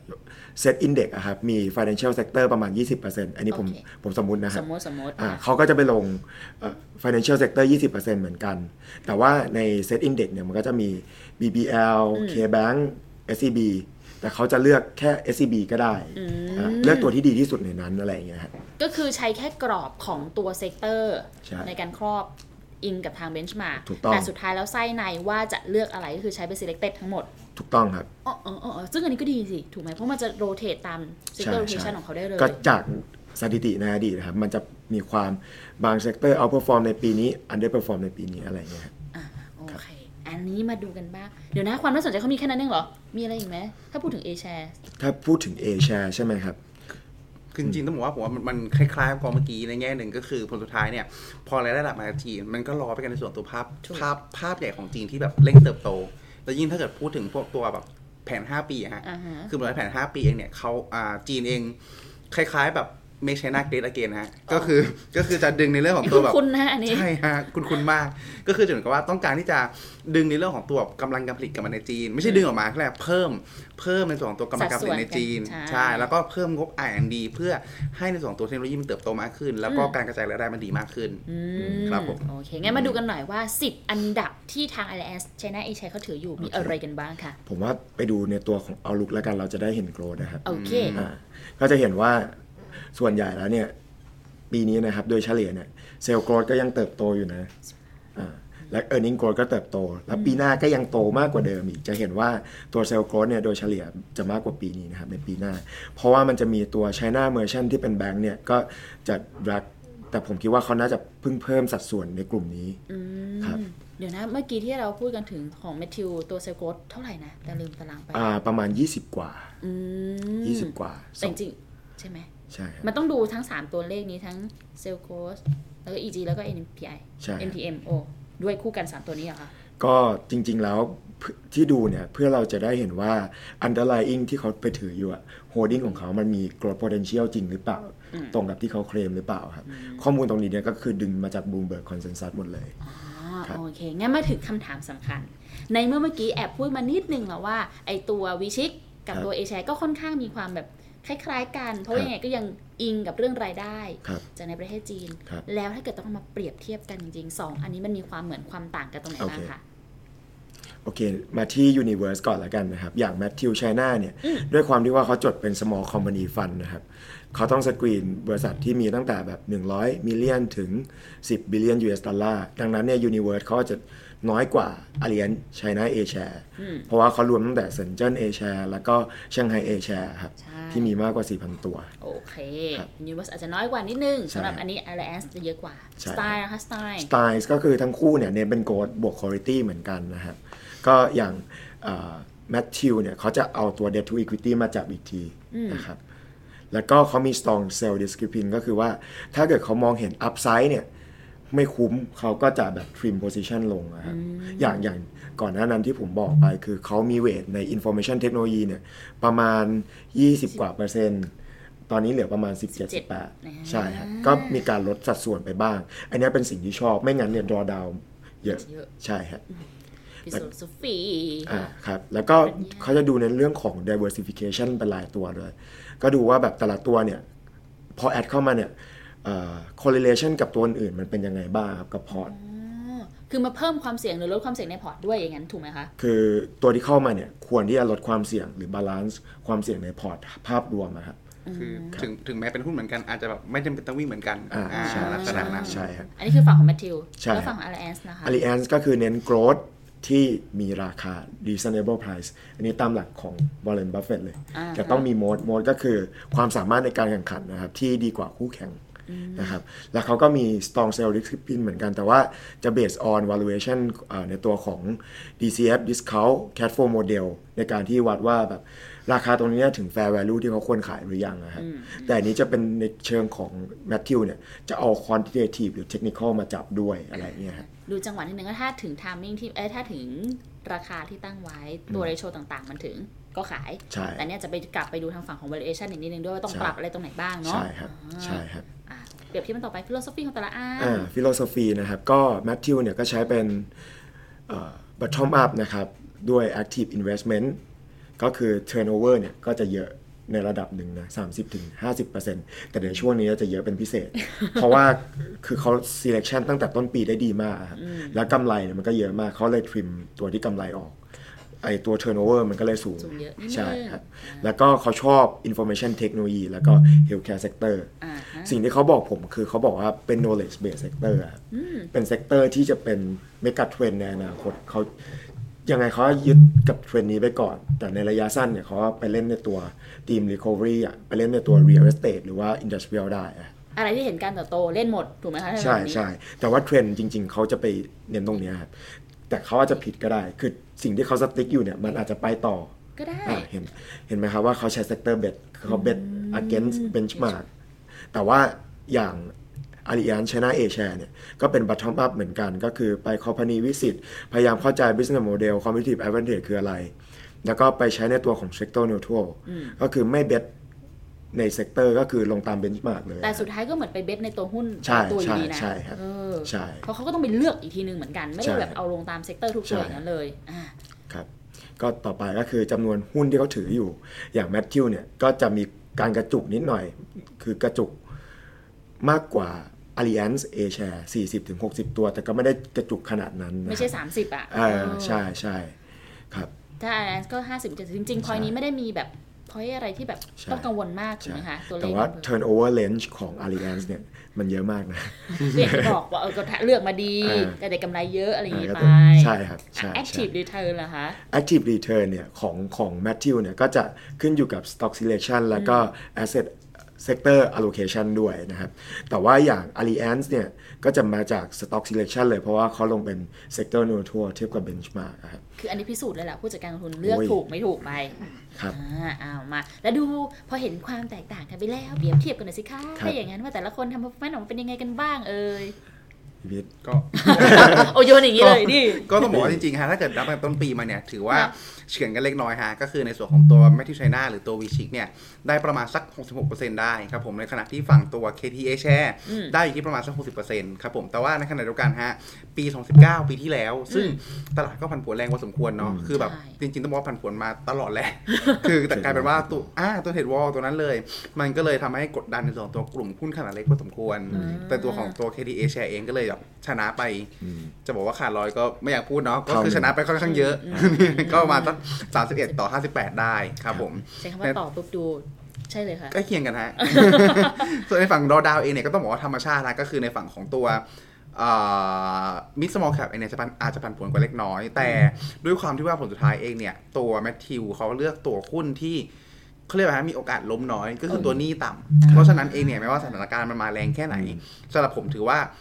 Set Index อะครับมี Financial Sector ประมาณ ยี่สิบเปอร์เซ็นต์ อันนี้ผม okay. ผมสมมุตินะครับสมมุติสมมุติอ่าเขาก็จะไปลง Financial Sector ยี่สิบเปอร์เซ็นต์ เหมือนกันแต่ว่าใน Set Index เนี่ยมันก็จะมี บี บี แอล K-Bank เอส ซี บี แต่เขาจะเลือกแค่ เอส ซี บี ก็ได้เลือกตัวที่ดีที่สุดในนั้นอะไรอย่างเงี้ยครับก็คือใช้แค่กรอบของตัวเซกเตอร์ในการครอบอิงกับทาง benchmark แต่สุดท้ายแล้วไส้ในว่าจะเลือกอะไรก็คือใช้เป็น selected ทั้งหมดถูกต้องครับอ๋ออ๋ออ๋อซึ่งอันนี้ก็ดีสิถูกไหมเพราะมันจะ rotate ตาม sector rotation ของเขาได้เลยก็จากสถิติในอดีตนะครับมันจะมีความบาง sector outperform ในปีนี้ underperform ในปีนี้อะไรเงี้ยอ่าโอเคอันนี้มาดูกันบ้างเดี๋ยวนะความน่าสนใจเขามีแค่นั้นเองเหรอมีอะไรอีกไหมถ้าพูดถึง A-share ถ้าพูดถึง A-share ใช่ไหมครับคือจริงๆต้องบอกว่าผมว่ามันคล้ายๆกับเมื่อกี้ในแง่หนึ่งก็คือผลสุดท้ายเนี่ยพอรายได้หลักมาจากจีนมันก็รอไปกันในส่วนตัวภาพภาพภาพใหญ่ของจีนที่แบบเร่งเติบโตแล้วยิ่งถ้าเกิดพูดถึงพวกตัวแบบแผนห้าปีฮะ uh-huh. คือเหมือนแผนห้าปีเองเนี่ยเขาอ่าจีนเองคล้ายๆแบบไม่ใช่นักเดทอเกนฮะก็คือก็คือจะดึงในเรื่องของตัวแบบคุณนะอันนี้ใช่ฮะคุณคุณมากก็คือเหมือนกับว่าต้องการที่จะดึงในเรื่องของตัวกำลังการผลิตกลับมาในจีนไม่ใช่ดึงออกมาแค่เพิ่มเพิ่มในส่วนของตัวกำลังการผลิตในจีนใช่แล้วก็เพิ่มงบ อาร์ แอนด์ ดี เพื่อให้ในส่วนตัวเทคโนโลยีมันเติบโตมากขึ้นแล้วก็การกระจายรายได้มันดีมากขึ้นครับผมโอเคงั้นมาดูกันหน่อยว่าสิบอันดับที่ทาง Allianz China A-share เขาถืออยู่มีอะไรกันบ้างค่ะผมว่าไปดูในตัวของ Outlook แล้วกันเราจะได้เห็นโกรธนะครับโอเคก็จะเห็นว่าส่วนใหญ่แล้วเนี่ยปีนี้นะครับโดยเฉลี่ยเนี่ยเซลล์โกรธก็ยังเติบโตอยู่นะและ earning growth ก็เติบโตแล้วปีหน้าก็ยังโตมากกว่าเดิมอีกจะเห็นว่าตัวเซลล์โกรธเนี่ยโดยเฉลี่ยจะมากกว่าปีนี้นะครับในปีหน้าเพราะว่ามันจะมีตัว China Merchant ที่เป็นแบงก์เนี่ยก็จะรักแต่ผมคิดว่าเขาน่าจะเพิ่งเพิ่มสัดส่วนในกลุ่มนี้ครับเดี๋ยวนะเมื่อกี้ที่เราพูดกันถึงของแมทธิวตัวเซลล์โกรธเท่าไหร่นะแต่ลืมตารางไปอ่าประมาณยี่สิบกว่ายี่สิบกว่าจริงๆใช่ไหมใช่มันต้องดูทั้งสามตัวเลขนี้ทั้ง Sales Growth แล้วก็ อี จี แล้วก็ เอ็น พี ไอ เอ็น พี เอ็ม โอด้วยคู่กันสามตัวนี้เหรอคะก็จริงๆแล้วที่ดูเนี่ยเพื่อเราจะได้เห็นว่า underlying ที่เขาไปถืออยู่อะ holding ของเขามันมี growth potential จริงหรือเปล่าตรงกับที่เขาเคลมหรือเปล่าครับข้อมูลตรงนี้เนี่ยก็คือดึงมาจาก Bloomberg Consensus หมดเลยอ๋อโอเคงั้นมาถึงคำถามสำคัญในเมื่อเมื่อกี้แอบพูดมานิดนึงแล้วว่าไอตัววิชิกกับตัว A-share ก็ค่อนข้างมีความแบบคล้ายๆกันเพราะยังไงก็ยังอิงกับเรื่องรายได้จากในประเทศจีนแล้วถ้าเกิดต้องมาเปรียบเทียบกันจริงๆสองอันนี้มันมีความเหมือนความต่างกันตรงไหนบ้างคะโอเคมาที่ Universe ก่อนละกันนะครับอย่าง Matthew China เนี่ยด้วยความที่ว่าเขาจดเป็น small company fund นะครับเขาต้องสกรีนบริษัทที่มีตั้งแต่แบบหนึ่งร้อย million ถึงสิบ billion ยู เอส ดอลลาร์ดังนั้นเนี่ย Universe เขาจะน้อยกว่า Allianz China A-share เพราะว่าเขารวมตั้งแต่เซินเจิ้น A-share แล้วก็เซี่ยงไฮ้ A-share ครับที่มีมากกว่า สี่พัน ตัวโอเค Universe อาจจะน้อยกว่านิดนึงสำหรับอันนี้ Allianz จะเยอะกว่า Style นะคะ Style Style ก็คือทั้งคู่เนี่ยเน้นเป็น growth บวก quality เหมือนกันนะครับก็อย่าง Matthew เนี่ยเขาจะเอาตัว debt to equity มาจับอีกทีนะครับแล้วก็เขามี strong sell discipline ก็คือว่าถ้าเกิดเขามองเห็น upside เนี่ยไม่คุ้มเขาก็จะแบบ trim position ลงนะครับอย่างอย่างก่อนหน้านั้นที่ผมบอกไปคือเขามีเวทใน information technology เนี่ยประมาณยี่สิบกว่าเปอร์เซ็นต์ตอนนี้เหลือประมาณ สิบเจ็ด สิบแปด ใช่ครับก็มีการลดสัดส่วนไปบ้างอันนี้เป็นสิ่งที่ชอบไม่งั้นเนี่ย draw down เยอะใช่ครับฟิโลโซฟีอ่าครับแล้วก็เขาจะดูในเรื่องของ diversification เป็นหลายตัวเลยก็ดูว่าแบบแต่ละตัวเนี่ยพอแอดเข้ามาเนี่ยเอ่อ correlation กับตัวอื่นมันเป็นยังไงบ้างครับกับพอร์ตคือมาเพิ่มความเสี่ยงหรือลดความเสี่ยงในพอร์ตด้วยอย่างนั้นถูกไหมคะคือตัวที่เข้ามาเนี่ยควรที่จะลดความเสี่ยงหรือบาลานซ์ความเสี่ยงในพอร์ตภาพรวมนะครับคือถึงถึงแม้เป็นหุ้นเหมือนกันอาจจะแบบไม่จำเป็นต้องวิ่งเหมือนกันอ่าใช่ลักษณะนั้นใช่ครับอันนี้คือฝั่งของ Matthew แล้วฝั่งของ Alliance นะคะ Alliance ก็คือเน้น growth ที่มีราคา reasonable price อันนี้ตามหลักของ Warren Buffett เลยจะต้องมี mode mode ก็คือความสามารถในการแข่งขันนะครับที่ดีกว่าคู่แข่งนะครับแล้วเขาก็มี strong sell discipline เหมือนกันแต่ว่าจะ based on valuation ในตัวของ ดี ซี เอฟ discount cash flow model ในการที่วัดว่าแบบราคาตรงนี้ถึง fair value ที่เขาควรขายหรือยังนะครับแต่อันนี้จะเป็นในเชิงของ Matthew เนี่ยจะเอา quantitative หรือ technical มาจับด้วยอะไรเงี้ยครับดูจังหวะนิดนึงก็ถ้าถึง timing ที่เอ้ยถ้าถึงราคาที่ตั้งไว้ตัว ratio ต่างๆมันถึงก็ขายแต่เนี่ยจะไปกลับไปดูทางฝั่งของ valuation อีกนิดนึงด้วยว่าต้องปรับอะไรตรงไหนบ้างเนาะใช่ครับใช่ครับเปรียบเทียบมันต่อไป philosophy ของแต่ละอันอ่า philosophy นะครับก็ Matthew เนี่ยก็ใช้เป็น bottom up นะครับด้วย active investment ก็คือ turnover เนี่ยก็จะเยอะในระดับหนึ่งนะ สามสิบถึงห้าสิบเปอร์เซ็นต์ แต่ในช่วงนี้จะเยอะเป็นพิเศษ เพราะว่าคือเขา selection ตั้งแต่ต้นปีได้ดีมากครับแล้วกำไรเนี่ยมันก็เยอะมากเขาเลย trim ตัวที่กำไรออกไอตัว turnover มันก็เลยสูงใช่ครับแล้วก็เขาชอบ information technology แล้วก็ healthcare sector สิ่งที่เขาบอกผมคือเขาบอกว่าเป็น knowledge based sector เป็น sector ที่จะเป็น mega trend ในอนาคตเขายังไงเขายึดกับเทรนด์นี้ไปก่อนแต่ในระยะสั้นเนี่ยเขาไปเล่นในตัว team recovery อ่ะไปเล่นในตัว real estate หรือว่า industrial ได้อะไรที่เห็นการเติบโตเล่นหมดถูกไหมคะใช่ใช่แต่ว่าเทรนด์จริงๆเขาจะไปเน้นตรงนี้ครับแต่เขาอาจจะผิดก็ได้คือสิ่งที่เขาสติ๊กอยู่เนี่ยมันอาจจะไปต่อก็ได้เห็นเห็นไหมครับว่าเขาใช้ sector bet เขา bet against benchmark แต่ว่าอย่างAlliance China A Share เนี่ยก็เป็น bottom up เหมือนกันก็คือไป company visit พยายามเข้าใจ business model competitive advantage คืออะไรแล้วก็ไปใช้ในตัวของ sector neutral ก็คือไม่ bet ใน sector ก็คือลงตาม benchmark เลยแต่สุดท้ายก็เหมือนไป bet ในตัวหุ้นตัวนี้นะใช่ครับใช่เพราะเขาก็ต้องไปเลือกอีกทีนึงเหมือนกันไม่ได้แบบเอาลงตาม sector ทุกตัวอย่างนั้นเลยครับก็ต่อไปก็คือจำนวนหุ้นที่เขาถืออยู่อย่าง Matthew เนี่ยก็จะมีการกระจุกนิดหน่อยคือกระจุกมากกว่า Alliance A Share สี่สิบถึงหกสิบ ตัวแต่ก็ไม่ได้กระจุกขนาดนั้นไม่ใช่สามสิบอ่ะเออใช่ๆครับถ้า Alliance ก็ห้าสิบ เจ็ดสิบจริงๆ point นี้ไม่ได้มีแบบ point อะไรที่แบบต้องกังวลมากใช่มั้ยคะตัวเลขแต่ว่า turnover range ของ Alliance เนี่ยมันเยอะมากนะอย่างที่บอกว่าเออก็เลือกมาดีแต่ได้กำไรเยอะอะไรอย่างงี้ไปใช่ครับใช่ active return ล่ะคะ active return เนี่ยของของ Matthew เนี่ยก็จะขึ้นอยู่กับ stock selection แล้วก็ asset sector allocation ด้วยนะครับแต่ว่าอย่าง Alliance เนี่ยก็จะมาจาก stock selection เลยเพราะว่าเขาลงเป็น sector neutral เทียบกับ benchmark ครับคืออันนี้พิสูจน์เลยแหละผู้จัดการลงทุนเลือกถูกไม่ถูกไปครับอ่าเอามาแล้วดูพอเห็นความแตกต่างกันไปแล้วเปรียบเทียบกันหน่อยสิคะถ้าอย่างนั้นว่าแต่ละคนทำ performance ออกมาเป็นยังไงกันบ้างเอ่ยวิทก็โอ้โยนอย่างนี้เลยดิก็ต้องบอกว่าจริงๆฮะถ้าเกิดนับตั้งต้นปีมาเนี่ยถือว่าเฉือนกันเล็กน้อยฮะก็คือในส่วนของตัว Matthew China หรือตัว Vichic เนี่ยได้ประมาณสัก หกสิบหกเปอร์เซ็นต์ ได้ครับผมในขณะที่ฝั่งตัว เค ที เอ Share ได้อยู่ที่ประมาณสัก หกสิบเปอร์เซ็นต์ ครับผมแต่ว่าในขณะเดียวกันฮะปีสองพันสิบเก้าปีที่แล้วซึ่งตลาดก็ผันผวนแรงพอสมควรเนาะคือแบบจริงๆต้องบอกว่าผันผวนมาตลอดแหละคือแต่กลายเป็นว่าตัวอ่าตัวเทรดวอลตัวนั้นเลยมันก็เลยทำให้กดดันในส่วนของตัวกลุ่มหุ้นขนาดเล็กพอสมควรแต่ตัวของตัว เค ที เอ Share เองก็เลยแบบชนะไปจะบอกว่าขาดร้อยก็ไม่อยากพูดเนาะก็คือชนะไปค่อนข้างเยอะก็ประมาณสักสามสิบเอ็ดต่อห้าสิบแปดได้ครับผมใช้คำว่าต่อปุ๊บดูใช่เลยค่ะใกล้เคียงกันฮะ ส่วนในฝั่งดอดาวเองเนี่ยก็ต้องบอกว่าธรรมชาตินะก็คือในฝั่งของตัวมิดสมอลแคปเองเนี่ยจะอาจจะผันผวนกว่าเล็กน้อยแต่ด้วยความที่ว่าผลสุดท้ายเองเนี่ยตัวแมทธิวเขาเลือกตัวหุ้นที่เขาเรียกว่ามีโอกาสล้มน้อยก็คือตัวหนี้ต่ำเพราะฉะนั้นเองเนี่ยแม้ว่าสถานการณ์มันมาแรงแค่ไหนสำหรับผมถือว่า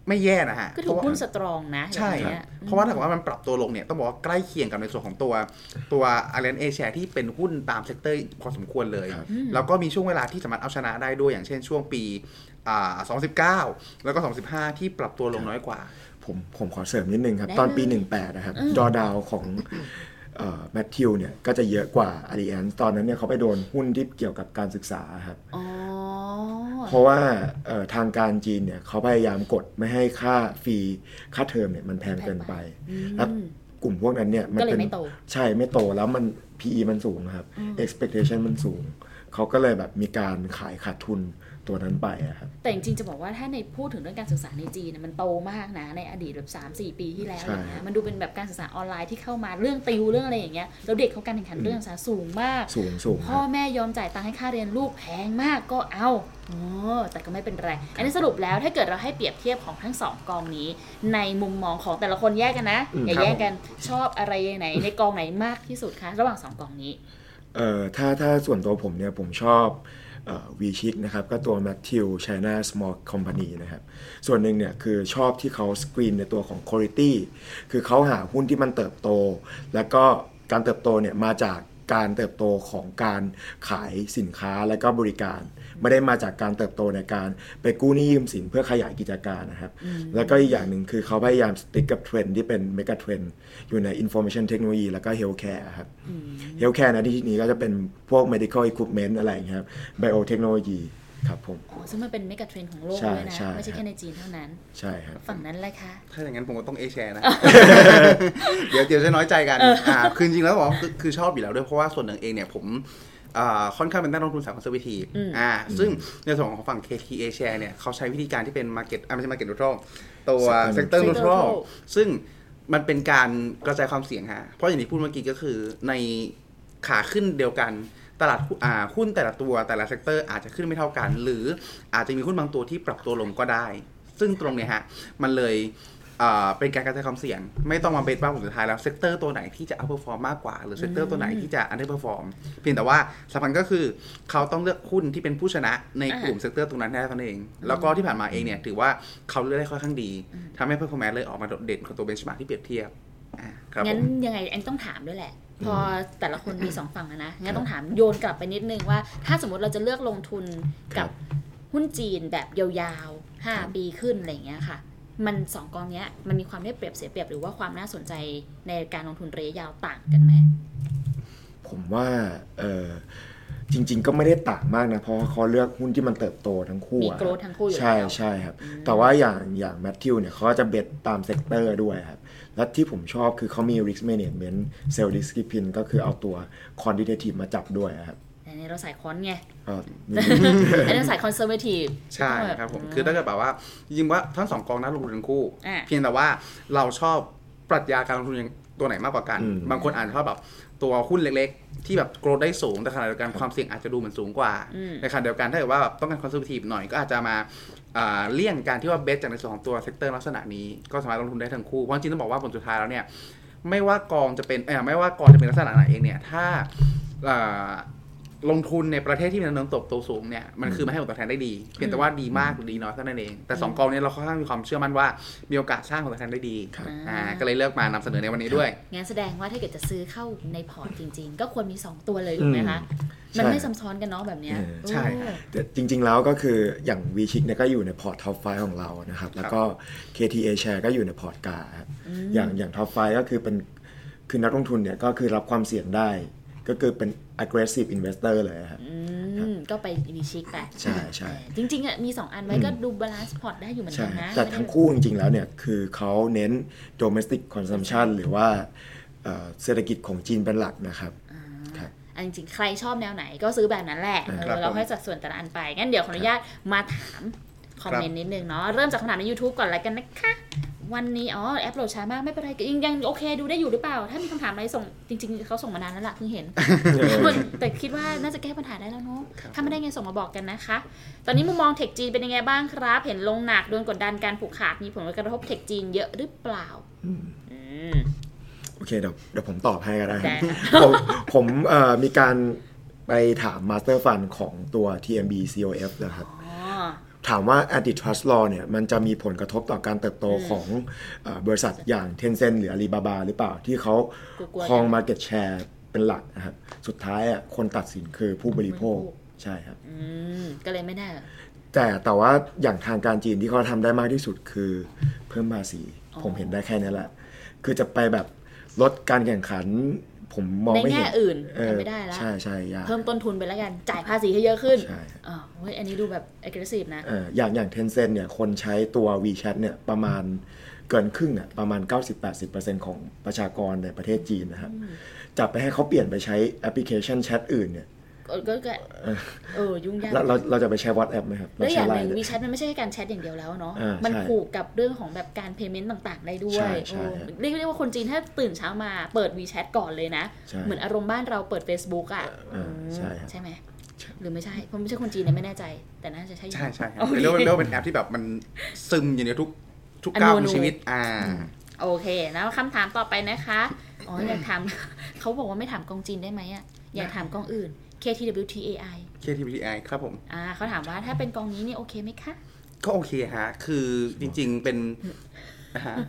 ไม่แย่นะฮะก็ถือหุ้นสตรองนะใช่เพราะว่าถ้าเกิดว่ามันปรับตัวลงเนี่ยต้องบอกว่าใกล้เคียงกับในส่วนของตัวตัว Allianz A Share ที่เป็นหุ้นตามเซกเตอร์พอสมควรเลยแล้วก็มีช่วงเวลาที่สามารถเอาชนะได้ด้วยอย่างเช่นช่วงปีอ่าสองพันสิบเก้าแล้วก็สองพันสิบห้าที่ปรับตัวลงน้อยกว่าผมผมขอเสริมนิดนึงครับตอนปีสิบแปดนะครับดอดาวของแมทธิวเนี่ยก็จะเยอะกว่า Allianz ตอนนั้นเนี่ยเขาไปโดนหุ้นที่เกี่ยวกับการศึกษาครับเพราะว่าทางการจีนเนี่ยเขาพยายามกดไม่ให้ค่าฟรีค่าเทอมเนี่ยมันแพงเกินไปแล้วกลุ่มพวกนั้นเนี่ยมันเป็นใช่ไม่โตแล้วมัน พี อี มันสูงครับ expectation มันสูงเขาก็เลยแบบมีการขายขาดทุนตัวนั้นไปครับแต่จริงๆจะบอกว่าถ้าในพูดถึงเรื่องการศึกษาในจีนมันโตมากนะในอดีตแบบ สามสี่ ปีที่แล้วอย่างเงี้ยมันดูเป็นแบบการศึกษาออนไลน์ที่เข้ามาเรื่องติวเรื่องอะไรอย่างเงี้ยแล้วเด็กเขาการแข่งขันเรื่องภาษาสูงมากสูงสูงพ่อแม่ยอมจ่ายตังค์ให้ค่าเรียนลูกแพงมากก็เอาอ๋อแต่ก็ไม่เป็นไรอันนี้สรุปแล้วถ้าเกิดเราให้เปรียบเทียบของทั้งสองกองนี้ในมุมมองของแต่ละคนแยกกันนะอย่าแยกกันชอบอะไรไหนในกองไหนมากที่สุดคะระหว่างสองกองนี้เอ่อถ้าถ้าส่วนตัวผมเนี่ยผมชอบวีชิกนะครับก็ตัว Matthew China Small Company นะครับส่วนหนึ่งเนี่ยคือชอบที่เขาสกรีนในตัวของ quality คือเขาหาหุ้นที่มันเติบโตแล้วก็การเติบโตเนี่ยมาจากการเติบโตของการขายสินค้าและก็บริการไม่ได้มาจากการเติบโตในการไปกู้หนี้ยืมสินเพื่อขยายกิจการนะครับแล้วก็อีกอย่างหนึ่งคือเขาพยายามสติ๊กกับเทรนด์ที่เป็นเมกะเทรนด์อยู่ใน information technology แล้วก็ healthcare ครับ healthcare นะที่นี้ก็จะเป็นพวก medical equipment อะไรอย่างเงี้ยครับ biotechnology ครับผมอ๋อซึ่งมันเป็นเมกะเทรนด์ของโลกด้วยนะไม่ใช่แค่ในจีนเท่านั้นใช่ครับฝั่งนั้นเลยค่ะถ้าอย่างนั้นผมก็ต้อง A share นะเดี๋ยวเดี๋ยวจะน้อยใจกันอ่าคือจริงๆแล้วบอกคือชอบอยู่แล้วด้วยเพราะว่าส่วนหนึ่งเองเนี่ยผมค่อนข้างเป็นนักลงทุนสายคอนเซอร์เวทีฟอ่าซึ่งในส่วนของฝั่ง เค ที A Share เนี่ยเขาใช้วิธีการที่เป็น market อ่าไม่ใช่ market neutral ตัว sector neutral ซึ่งมันเป็นการกระจายความเสี่ยงฮะเพราะอย่างที่พูดเมื่อกี้ก็คือในขาขึ้นเดียวกันตลาดอ่าหุ้นแต่ละตัวแต่ละเซกเตอร์อาจจะขึ้นไม่เท่ากันหรืออาจจะมีหุ้นบางตัวที่ปรับตัวลงก็ได้ซึ่งตรงเนี้ยฮะมันเลยเป็นการกระจายความเสี่ยงไม่ต้องมาเบสว่าผลสุดท้ายแล้วเซกเตอร์ตัวไหนที่จะอัพเพอร์ฟอร์มมากกว่าหรือเซกเตอร์ตัวไหนที่จะอันเดอร์เพอร์ฟอร์มเพียงแต่ว่าสำคัญก็คือเขาต้องเลือกหุ้นที่เป็นผู้ชนะในกลุ่มเซกเตอร์ตรงนั้นได้เท่านั้นเองแล้วก็ที่ผ่านมาเองเนี่ยถือว่าเขาเลือกได้ค่อนข้างดีทำให้เพอร์ฟอร์แมนซ์เลยออกมาโดดเด่นของตัวเบนช์มาร์คที่เปรียบเทียบงั้นยังไงแอนต้องถามด้วยแหละพอแต่ละคนมีสองฝั่งนะงั้นต้องถามโยนกลับไปนิดนึงว่าถ้าสมมติเราจะเลือกลงทุนกับหุ้นจีนแบบยาวๆห้าปีขึ้นอะไรอย่างเงี้ยค่ะมันสองกองนี้มันมีความได้เปรียบเสียเปรียบหรือว่าความน่าสนใจในการลงทุนระยะยาวต่างกันไหมผมว่าเออจริงๆก็ไม่ได้ต่างมากนะเพราะเขาเลือกหุ้นที่มันเติบโตทั้งคู่มีโกรธทั้งคู่อยู่แล้วใช่ใช่ครับแต่ว่าอย่างอย่างแมทธิวเนี่ยเขาจะเบสตามเซกเตอร์ด้วยครับและที่ผมชอบคือเขามี risk management sell discipline ก็คือเอาตัว quantitative มาจับด้วยครับอันนี้เราใส่คอนไงอันนี้ใส่คอนเซอร์เวทีฟใช่ครับผมคือถ้าเกิดแบบว่าจริงๆว่าทั้งสองกองน่าลงทุนทั้งคู่เพียงแต่ว่าเราชอบปรัชญาการลงทุนตัวไหนมากกว่ากันบางคนอาจจะชอบแบบตัวหุ้นเล็กๆที่แบบโกรธได้สูงแต่ขณะเดียวกันความเสี่ยงอาจจะดูเหมือนสูงกว่าในขณะเดียวกันถ้าเกิดว่าแบบต้องการคอนเซอร์เวทีฟหน่อยก็อาจจะมาเลี่ยงการที่ว่าเบสจากในส่วนของตัวเซกเตอร์ลักษณะนี้ก็สามารถลงทุนได้ทั้งคู่เพราะจริงๆต้องบอกว่าผลสุดท้ายแล้วเนี่ยไม่ว่ากองจะเป็นเออไม่ว่ากองจะเป็นลักษณะไหนเองเนี่ยถ้าลงทุนในประเทศที่มีแนวโน้มเติบโตสูงเนี่ยมันคือไม่ให้ผลตอบแทนได้ดีเพียงแต่ว่าดีมากหรือดีน้อยเท่านั้นเองแต่สองกองนี้เราค่อนข้างมีความเชื่อมั่นว่ามีโอกาสสร้างผลตอบแทนได้ดีอ่าก็เลยเลือกมานำเสนอในวันนี้ด้วยงั้นแสดงว่าถ้าเกิดจะซื้อเข้าในพอร์ตจริงๆก็ควรมีสองตัวเลยถูกไหมคะมันไม่ซ้ำซ้อนกันเนาะแบบนี้ใช่แต่จริงๆแล้วก็คืออย่าง V-Chick เนี่ยก็อยู่ในพอร์ต Top ไฟว์ ของเรานะครับแล้วก็ เค ที A Share ก็อยู่ในพอร์ตกาอย่างอย่าง Top ไฟว์ ก็คือเป็นคือนักลงทุนเนี่ยก็คือรับความเสี่ยงได้ก็คือเป็น aggressive investor เลยครับก็ไป V-Chick ไปใช่ใช่จริงๆอ่ะมีสองอันไว้ก็ดู balance port ได้อยู่เหมือนกันนะแต่ทั้งคู่จริงๆแล้วเนี่ยคือเขาเน้น domestic consumption หรือว่าเศรษฐกิจของจีนเป็นหลักนะครับจริงๆใครชอบแนวไหนก็ซื้อแบบนั้นแหละเราให้สัดส่วนแต่ละอันไปงั้นเดี๋ยวขออนุญาตมาถามคอมเมนต์นิดนึงเนาะเริ่มจากคำถามใน YouTube ก่อนเลยกันนะคะวันนี้อ๋อแอปโหลดช้ามากไม่เป็นไรยังยังโอเคดูได้อยู่หรือเปล่าถ้ามีคำถามอะไรส่งจริงๆเขาส่งมานานแล้วล่ะเพิ่งเห็น แต่คิดว่าน่าจะแก้ปัญหาได้แล้วเนาะถ้าไม่ได้ไงส่งมาบอกกันนะคะตอนนี้มุมมองเทคจีนเป็นยังไงบ้างครับเห็นลงหนักโดนกดดันการผูกขาดมีผลกระทบเทคจีนเยอะหรือเปล่าโอเคเดี๋ยวเดี๋ยวผมตอบให้ก็ได้ผมผมเอ่อมีการไปถาม Master Fund ของตัว ที เอ็ม บี ซี โอ เอฟ นะครับถามว่า antitrust law เนี่ยมันจะมีผลกระทบต่อการเติบโตของเอ่อบริษัทอย่าง Tencent หรือ Alibaba หรือเปล่าที่เขาครอง market share เป็นหลักนะครับสุดท้ายอ่ะคนตัดสินคือผู้บริโภคใช่ครับอืมก็เลยไม่แน่แต่แต่ว่าอย่างทางการจีนที่เขาทำได้มากที่สุดคือเพิ่มภาษีผมเห็นได้แค่นี้แหละคือจะไปแบบลดการแข่งขันผมมองไม่เห็นในแง่อื่นทำไม่ได้แล้วใช่ใช่ยากเพิ่มต้นทุนไปแล้วกันจ่ายภาษีให้เยอะขึ้นใช่อ๋อเฮ้ยอันนี้ดูแบบ aggressive นะเอออย่างอย่าง Tencent เนี่ยคนใช้ตัว WeChat เนี่ยประมาณเกินครึ่งอ่ะประมาณ เก้าสิบถึงแปดสิบเปอร์เซ็นต์ ของประชากรในประเทศจีนนะครับจับไปให้เขาเปลี่ยนไปใช้แอปพลิเคชันแชทอื่นเนี่ยก็ก็เออยุ่งยากเราเราจะไปใช้ WhatsApp ไหมครับแล้วอย่างหนึ่ง WeChat มันไม่ใช่แค่การแชทอย่างเดียวแล้วเนาะมันผูกกับเรื่องของแบบการ payment ต่างๆได้ด้วยเรียกได้ว่าคนจีนถ้าตื่นเช้ามาเปิด WeChat ก่อนเลยนะเหมือนอารมณ์บ้านเราเปิด Facebook อ่ะใช่ใช่ไหมหรือไม่ใช่เพราะไม่ใช่คนจีนเนี่ยไม่แน่ใจแต่น่าจะใช่ใช่ใช่เรียกว่าเรียกว่าเป็นแอปที่แบบมันซึมอยู่ในทุกทุกก้าวของชีวิตอ่าโอเคแล้วคำถามต่อไปนะคะอ๋ออยากถามเขาบอกว่าไม่ถามกองจีนได้ไหมอ่ะอยากถามกองอื่นเค ที ดับเบิลยู ที เอ ไอเค ที ดับเบิลยู ที เอ ไอ ครับผมอ่าเขาถามว่าถ้าเป็นกองนี้นี่โอเคไหมคะก็โอเคฮะคือจริงๆเป็นนะฮะ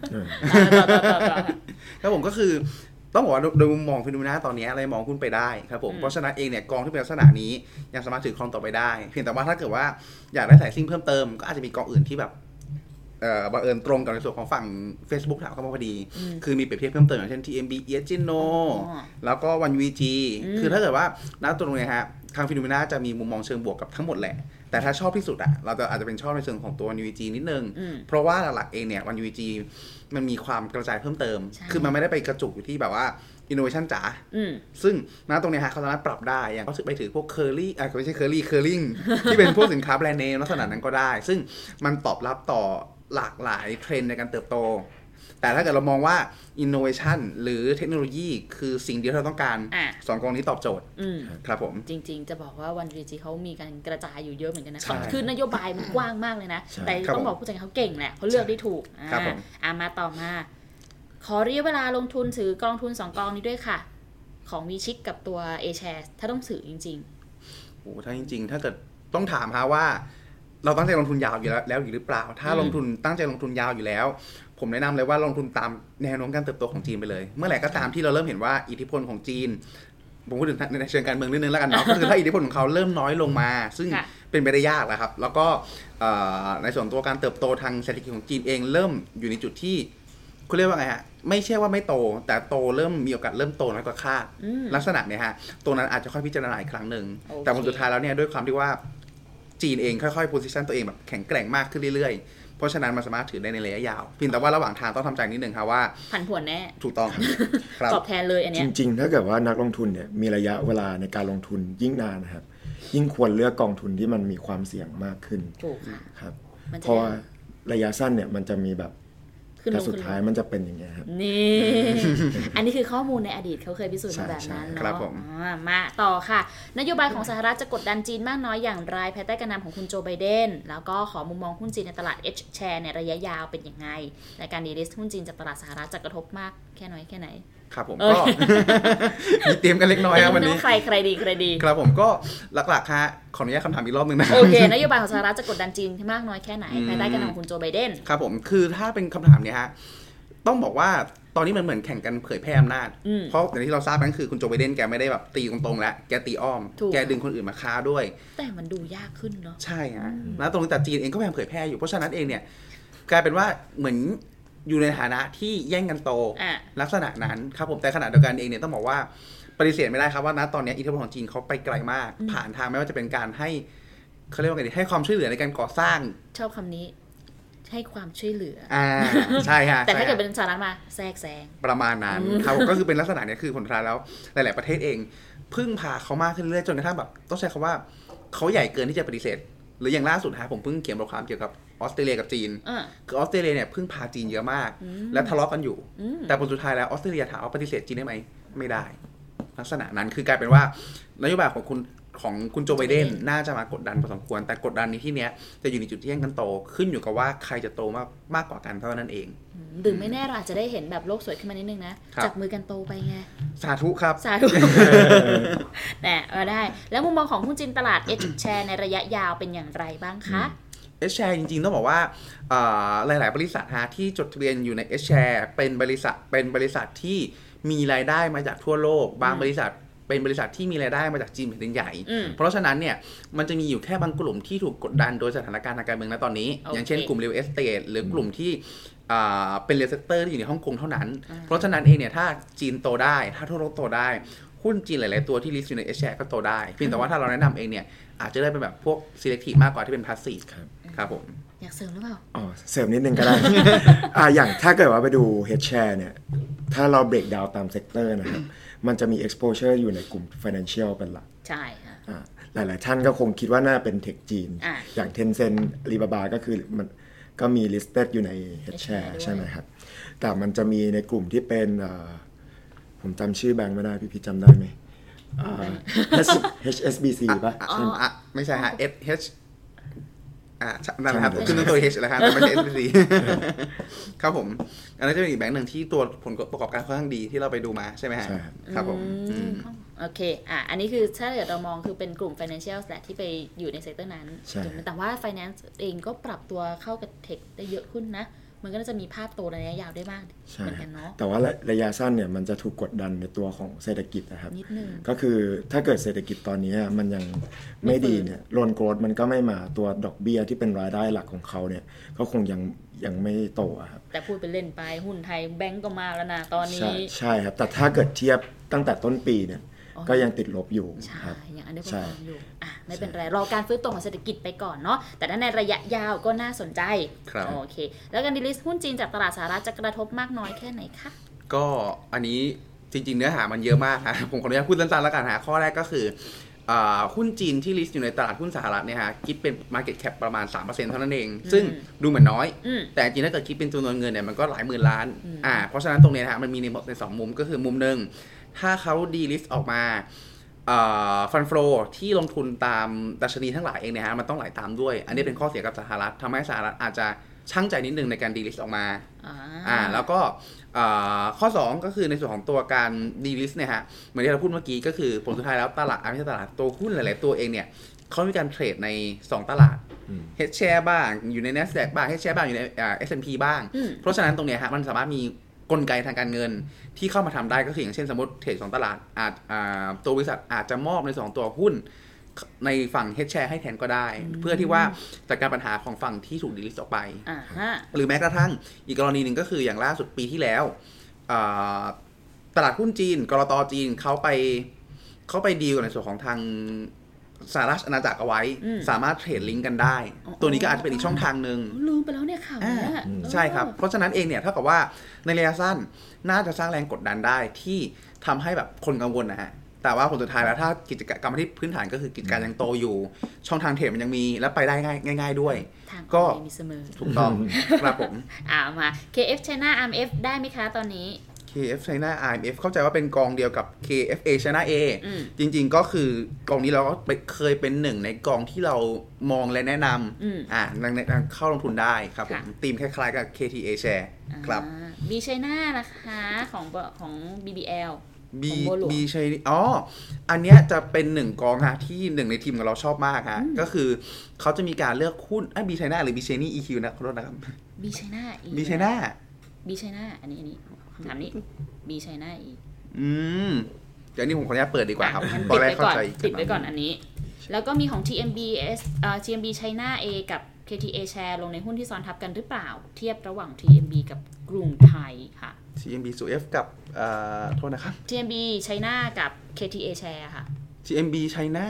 ครับผมก็คือต้องบอกว่าโดยมุมมองฟิโนเมนาตอนนี้อะไรมองคุณไปได้ครับผมเพราะฉะนั้นเองเนี่ยกองที่เป็นลักษณะนี้ยังสามารถถือครองต่อไปได้เพียงแต่ว่าถ้าเกิดว่าอยากได้สายซิ่งเพิ่มเติมก็อาจจะมีกองอื่นที่แบบเอ่อบังเอิญตรงกับในส่วนของฝั่ง Facebook ถามเข้ามาพอดีคือมีเปรียบเทียบเพิ่มเติมอย่างเช่น ที เอ็ม บี Iagino แล้วก็ วัน วี จี คือถ้าเกิดว่าณตรงนี้ฮะทางฟิโนเมนาจะมีมุมมองเชิงบวกกับทั้งหมดแหละแต่ถ้าชอบที่สุดอ่ะเราจะอาจจะเป็นชอบในเชิงของตัว วัน วี จี นิดนึงเพราะว่าหลักๆเองเนี่ย วัน วี จี มันมีความกระจายเพิ่มเติมคือมันไม่ได้ไปกระจุกอยู่ที่แบบว่าinnovation จ๋าซึ่งณตรงนี้ฮะเขาสามารถปรับได้อย่างเขาไปถือพวก curly อ่ะไม่ใช่ curly curling ที่เป็นพวกสินค้าแบรนด์เนมลักษณะนั้นก็ได้ซึ่งมันตอบรับต่อหลากหลายเทรนด์ในการเติบโตแต่ถ้าเกิดเรามองว่า innovation หรือเทคโนโลยีคือสิ่งเดียวที่เราต้องการสองกองนี้ตอบโจทย์ครับผมจริงๆจะบอกว่า วัน วี จี เขามีการกระจายอยู่เยอะเหมือนกันนะคือนโยบายมันกว้างมากเลยนะแต่ต้องบอกผู้จัดการเขาเก่งแหละเขาเลือกได้ถูกอ่ามาต่อมาขอระยะเวลาลงทุนถือกองทุนสองกองนี้ด้วยค่ะของวีชิกกับตัว A-Shares ถ้าต้องถือจริงๆโอ้ถ้าจริงๆถ้าเกิดต้องถามฮะว่าเราตั้งใจลงทุนยาวอยู่แล้วแล้วอยู่หรือเปล่าถ้าลงทุนตั้งใจลงทุนยาวอยู่แล้วผมแนะนำเลยว่าลงทุนตามแนวโน้มการเติบโตของจีนไปเลยเมื่อไหร่ก็ตามที่เราเริ่มเห็นว่าอิทธิพลของจีนผมพูดถึงในเชิงการเมืองนิดนึงแล้วกันเนาะก็คือถ้าอิทธิพลของเขาเริ่มน้อยลงมาซึ่งเป็นไปได้ยากแล้วครับแล้วก็ในส่วนตัวการเติบโตทางเศรษฐกิจของจีนเองเริ่มอยู่ในจุดที่คุณเรียกว่าไงฮะไม่ใช่ว่าไม่โตแต่โตเริ่มมีโอกาสเริ่มโตน้อยกว่าคาดลักษณะเนี่ยฮะตรงนั้นอาจจะค่อยพิจารณาอีกครั้งนึงแต่ผลสุดท้ายแล้วเนี่ยด้วยความที่ว่าจีนเองค่อยๆโพสิชันตัวเองแบบแข็งแกร่งมากขึ้นเรื่อยๆเพราะฉะนั้นมันสามารถถือได้ในระยะยาวเพียงแต่ว่าระหว่างทางต้องทำใจนิดนึงครับว่าผันผวนแน่ถูกต้องตอบแทนเลยอันเนี้ยจริงๆถ้าเกิดว่านักลงทุนเนี่ยมีระยะเวลาในการลงทุนยิ่งนานนะครับยิ่งควรเลือกกองทุนที่มันมีความเสี่ยงมากขึ้นถูกค่ะครับเพราะระยะสั้นเนี่ยมันจะมีแบบแต่สุดท้ายมันจะเป็นอย่างเงี้ยครับนี่อันนี้คือข้อมูลในอดีตเขาเคยพิสูจน์มาแบบนั้นเนาะมาต่อค่ะนโยบายของสหรัฐจะกดดันจีนมากน้อยอย่างไรภายใต้การนำของคุณโจไบเดนแล้วก็ขอมุมมองหุ้นจีนในตลาด H-share ในระยะยาวเป็นยังไงและการดีลิสต์หุ้นจีนจากตลาดสหรัฐจะกระทบมากแค่น้อยแค่ไหนครับผมก็มีเตรียมกันเล็กน้อยครับวันนี้ใครใครดีใครดีครับผมก็หลักๆฮะขออนุญาตคำถามอีกรอบนึงนะโอเคนโยบายของสหรัฐจะกดดันจีนมากน้อยแค่ไหนภายใต้การนำของคุณโจไบเดนครับผมคือถ้าเป็นคำถามเนี้ยฮะต้องบอกว่าตอนนี้มันเหมือนแข่งกันเผยแพร่อำนาจเพราะอย่างที่เราทราบกันคือคุณโจไบเดนแกไม่ได้แบบตีตรงๆแล้วแกตีอ้อมแกดึงคนอื่นมาค้าด้วยแต่มันดูยากขึ้นเนาะใช่ฮะแล้วตรงนี้แต่จีนเองก็พยายามเผยแพร่อยู่เพราะฉะนั้นเองเนี่ยกลายเป็นว่าเหมือนอยู่ในฐานะที่แย่งกันโตลักษณะนั้นครับผมแต่ขณะเดียวกันเองเนี่ยต้องบอกว่าปฏิเสธไม่ได้ครับว่าณตอนนี้อิทธิพลของจีนเขาไปไกลมากผ่านทางไม่ว่าจะเป็นการให้เขาเรียกว่าไงดีให้ความช่วยเหลือในการก่อสร้างชอบคำนี้ให้ความช่วยเหลืออ่าใช่ฮะแต่ถ้าเกิดเป็นสหรัฐมาแทรกแซงประมาณนั้นครับก็คือเป็นลักษณะนี้คือผลท้ายแล้วหลายๆประเทศเองพึ่งพาเขามากขึ้นเรื่อยจนกระทั่งแบบต้องใช้คำว่าเขาใหญ่เกินที่จะปฏิเสธหรืออย่างล่าสุดฮะผมเพิ่งเขียนบทความเกี่ยวกับออสเตรเลียกับจีนคือออสเตรเลียเนี่ยพึ่งพาจีนเยอะมากและทะเลาะกันอยู่แต่ผลสุดท้ายแล้วออสเตรเลียถามว่าปฏิเสธจีนได้ไหมไม่ได้ลักษณะนั้นคือกลายเป็นว่านโยบายของคุณของคุณโจไบเดนน่าจะมากดดันพอสมควรแต่กดดันในที่เนี้ยจะอยู่ในจุดที่แย่งกันโตขึ้นอยู่กับว่าใครจะโตมากมากกว่ากันเท่านั้นเองหรือไม่แน่เราอาจจะได้เห็นแบบโลกสวยขึ้นมานิดนึงนะจับมือกันโตไปไงสาธุครับสาธุแต่เออได้แล้วมุมมองของหุ้นจีนตลาด H-share ในระยะยาวเป็นอย่างไรบ้างคะ H-Share จริงๆต้องบอกว่าหลายๆบริษัทฮะที่จดทะเบียนอยู่ใน H-Share เป็นบริษัทเป็นบริษัทที่มีรายได้มาจากทั่วโลกบางบริษัทเป็นบริษัทที่มีรายได้มาจากจีนแผ่นดินใหญ่เพราะฉะนั้นเนี่ยมันจะมีอยู่แค่บางกลุ่มที่ถูกกดดันโดยสถานการณ์ทางการเมืองณตอนนี้ okay. อย่างเช่นกลุ่ม real estate หรือกลุ่มที่เป็น real sector ที่อยู่ในฮ่องกงเท่านั้นเพราะฉะนั้นเองเนี่ยถ้าจีนโตได้ถ้าทั่วโลกโตได้หุ้นจีนหลายๆตัวที่ list อยู่ใน H-Share ก็โตได้เพียงแต่ว่าถ้าเราแนะนำเองเนี่ยอาจจะได้เป็นแบบพวก selective มากกว่าที่เป็น passive ครับครับผมอยากเสริมหรือเปล่าอ๋อเสริมนิดนึงก็ได้ อ่าอย่างถ้าเกิดว่าไปดู H-Share เนี่ยถ้าเรา break down ตาม sector นะครับมันจะมี exposure อยู่ในกลุ่ม financial เป็นหลักใช่ค่ะหลายๆท่านก็คงคิดว่าน่าเป็นเทคจีน อ, อย่าง Tencent Alibaba ก็คือมันก็มี listed อยู่ใน H-Share ใช่ไหมครับแต่มันจะมีในกลุ่มที่เป็นผมจำชื่อแบงค์ไม่ได้พี่พี่จำได้ไหม เอช เอส บี ซี ป่ะไม่ใช่ฮะ H อ่านั่นแหละครับขึ้นตัว H แล้วครับแต่ไม่ใช่ เอส บี ซี ครับผมอันนั้นจะเป็นอีกแบงค์หนึ่งที่ตัวผลประกอบการค่อนข้างดีที่เราไปดูมาใช่ไหมฮะครับผมโอเคอ่ะอันนี้คือถ้าเกิดเรามองคือเป็นกลุ่ม financial แหละที่ไปอยู่ในเซกเตอร์นั้นแต่ว่า finance เองก็ปรับตัวเข้ากับเทคได้เยอะขึ้นนะมันก็จะมีภาพโตระยะยาวได้มากเหมือนกันเนาะแต่ว่าระยะสั้นเนี่ยมันจะถูกกดดันในตัวของเศรษฐกิจนะครับนิดนึงก็คือถ้าเกิดเศรษฐกิจตอนนี้มันยังไม่ดีเนี่ยโลนโกรธมันก็ไม่มาตัวดอกเบี้ยที่เป็นรายได้หลักของเขาเนี่ยก็คงยังยังไม่โตครับแต่พูดไปเล่นไปหุ้นไทยแบงก์ก็มาแล้วนะตอนนี้ใช่ใช่ครับแต่ถ้าเกิดเทียบตั้งแต่ต้นปีเนี่ยก็ยังติดลบอยู่ใช่ยังอันเดอร์เพอร์ฟอร์มอยู่อ่ะไม่เป็นไรรอการฟื้นตัวของเศรษฐกิจไปก่อนเนาะแต่ถ้าในระยะยาวก็น่าสนใจโอเคแล้วการดีลิสต์หุ้นจีนจากตลาดสหรัฐจะกระทบมากน้อยแค่ไหนคะก็อันนี้จริงๆเนื้อหามันเยอะมากค่ะผมขออนุญาตพูดสั้นๆแล้วกันหาข้อแรกก็คือหุ้นจีนที่ลิสต์อยู่ในตลาดหุ้นสหรัฐเนี่ยฮะคิดเป็น market cap ประมาณ สามเปอร์เซ็นต์ เท่านั้นเองซึ่งดูเหมือนน้อยแต่จริงๆถ้าเกิดคิดเป็นจำนวนเงินเนี่ยมันก็หลายหมื่นล้านอ่าเพราะฉะนั้นตรงนี้ฮะมันมีในในสองมุมก็คือมุมนึงถ้าเขาดีลิสต์ออกมาฟันโฟลที่ลงทุนตามดัชนีทั้งหลายเองเนี่ยฮะมันต้องไหลตามด้วยอันนี้เป็นข้อเสียกับสหรัฐทำให้สหรัฐอาจจะชั่งใจนิดนึงในการดีลิสต์ออกมาอ่าแล้วก็ข้อสองก็คือในส่วนของตัวการดีลิสต์เนี่ยฮะเหมือนที่เราพูดเมื่อกี้ก็คือผลสุดท้ายแล้วตลาดไม่ใช่ตลาดตัวหุ้นหลายๆตัวเองเนี่ยเขามีการเทรดในสองตลาด H-Share บ้างอยู่ใน Nasdaq บ้าง H-Share บ้างอยู่ใน เอส แอนด์ พี บ้างเพราะฉะนั้นตรงเนี้ยฮะมันสามารถมีกลไกทางการเงินที่เข้ามาทำได้ก็คืออย่างเช่นสมมติเทรดสองตลาดอาจตัวบริษัทอาจจะมอบในสองตัวหุ้นในฝั่ง H-Share ให้แทนก็ได้เพื่อที่ว่าจัดการปัญหาของฝั่งที่ถูกดีลิสต์ออกไปหรือแม้กระทั่งอีกกรณีหนึ่งก็คืออย่างล่าสุดปีที่แล้วตลาดหุ้นจีนกลต.จีนเขาไปเขาไปดีลในส่วนของทางสหรัฐอาณาจักรเอาไว้สามารถเทรดลิงก์กันได้ตัวนี้ก็อาจจะเป็นอีกช่องทางนึงลืมไปแล้วเนี่ยข่าวนี้ใช่ครับเพราะฉะนั้นเองเนี่ยเท่ากับว่าในระยะสั้นน่าจะสร้างแรงกดดันได้ที่ทำให้แบบคนกังวลนะฮะแต่ว่าผลสุดท้ายแล้วถ้ากิจกรรมที่พื้นฐานก็คือกิจการยังโตอยู่ช่องทางเทรดมันยังมีและไปได้ง่ายง่ายๆด้วยก็ถูกต้องครับผมอ่ามา เค เอฟ China อาร์ เอ็ม เอฟ ได้ไหมคะตอนนี้เค เอฟ China อาร์ เอ็ม เอฟ เข้าใจว่าเป็นกองเดียวกับ เค เอฟ เอ China A จริงๆก็คือกองนี้เราก็เคยเป็นหนึ่งในกองที่เรามองและแนะนำอ่าเข้าลงทุนได้ครับผมธีมคล้ายๆกับ เค ที เอ Share ครับ B China นะคะของของ บี บี แอล B B China อ๋ออันเนี้ยจะเป็นหนึ่งกองฮะที่หนึ่งในทีมของเราชอบมากฮะก็คือเขาจะมีการเลือกหุ้นไอ้ B China หรือ B China อี คิว นะขอโทษนะครับ B China B China B China อันนี้อันนี้คำถามนี้ B China อีกอืมเดี๋ยวนี้ผมขออนุญาตเปิดดีกว่าครับตอนแรกเข้าใจติดไว้ก่อนอันนี้แล้วก็มีของ ที เอ็ม บี เอส เอ่อ ที เอ็ม บี China A กับ เค ที เอ Share ลงในหุ้นที่ซ้อนทับกันหรือเปล่าเทียบระหว่าง ที เอ็ม บี กับกรุงไทยค่ะที เอ็ม บี สู F กับเอ่อโทษนะครับที เอ็ม บี China กับ เค ที เอ Share ค่ะที เอ็ม บี China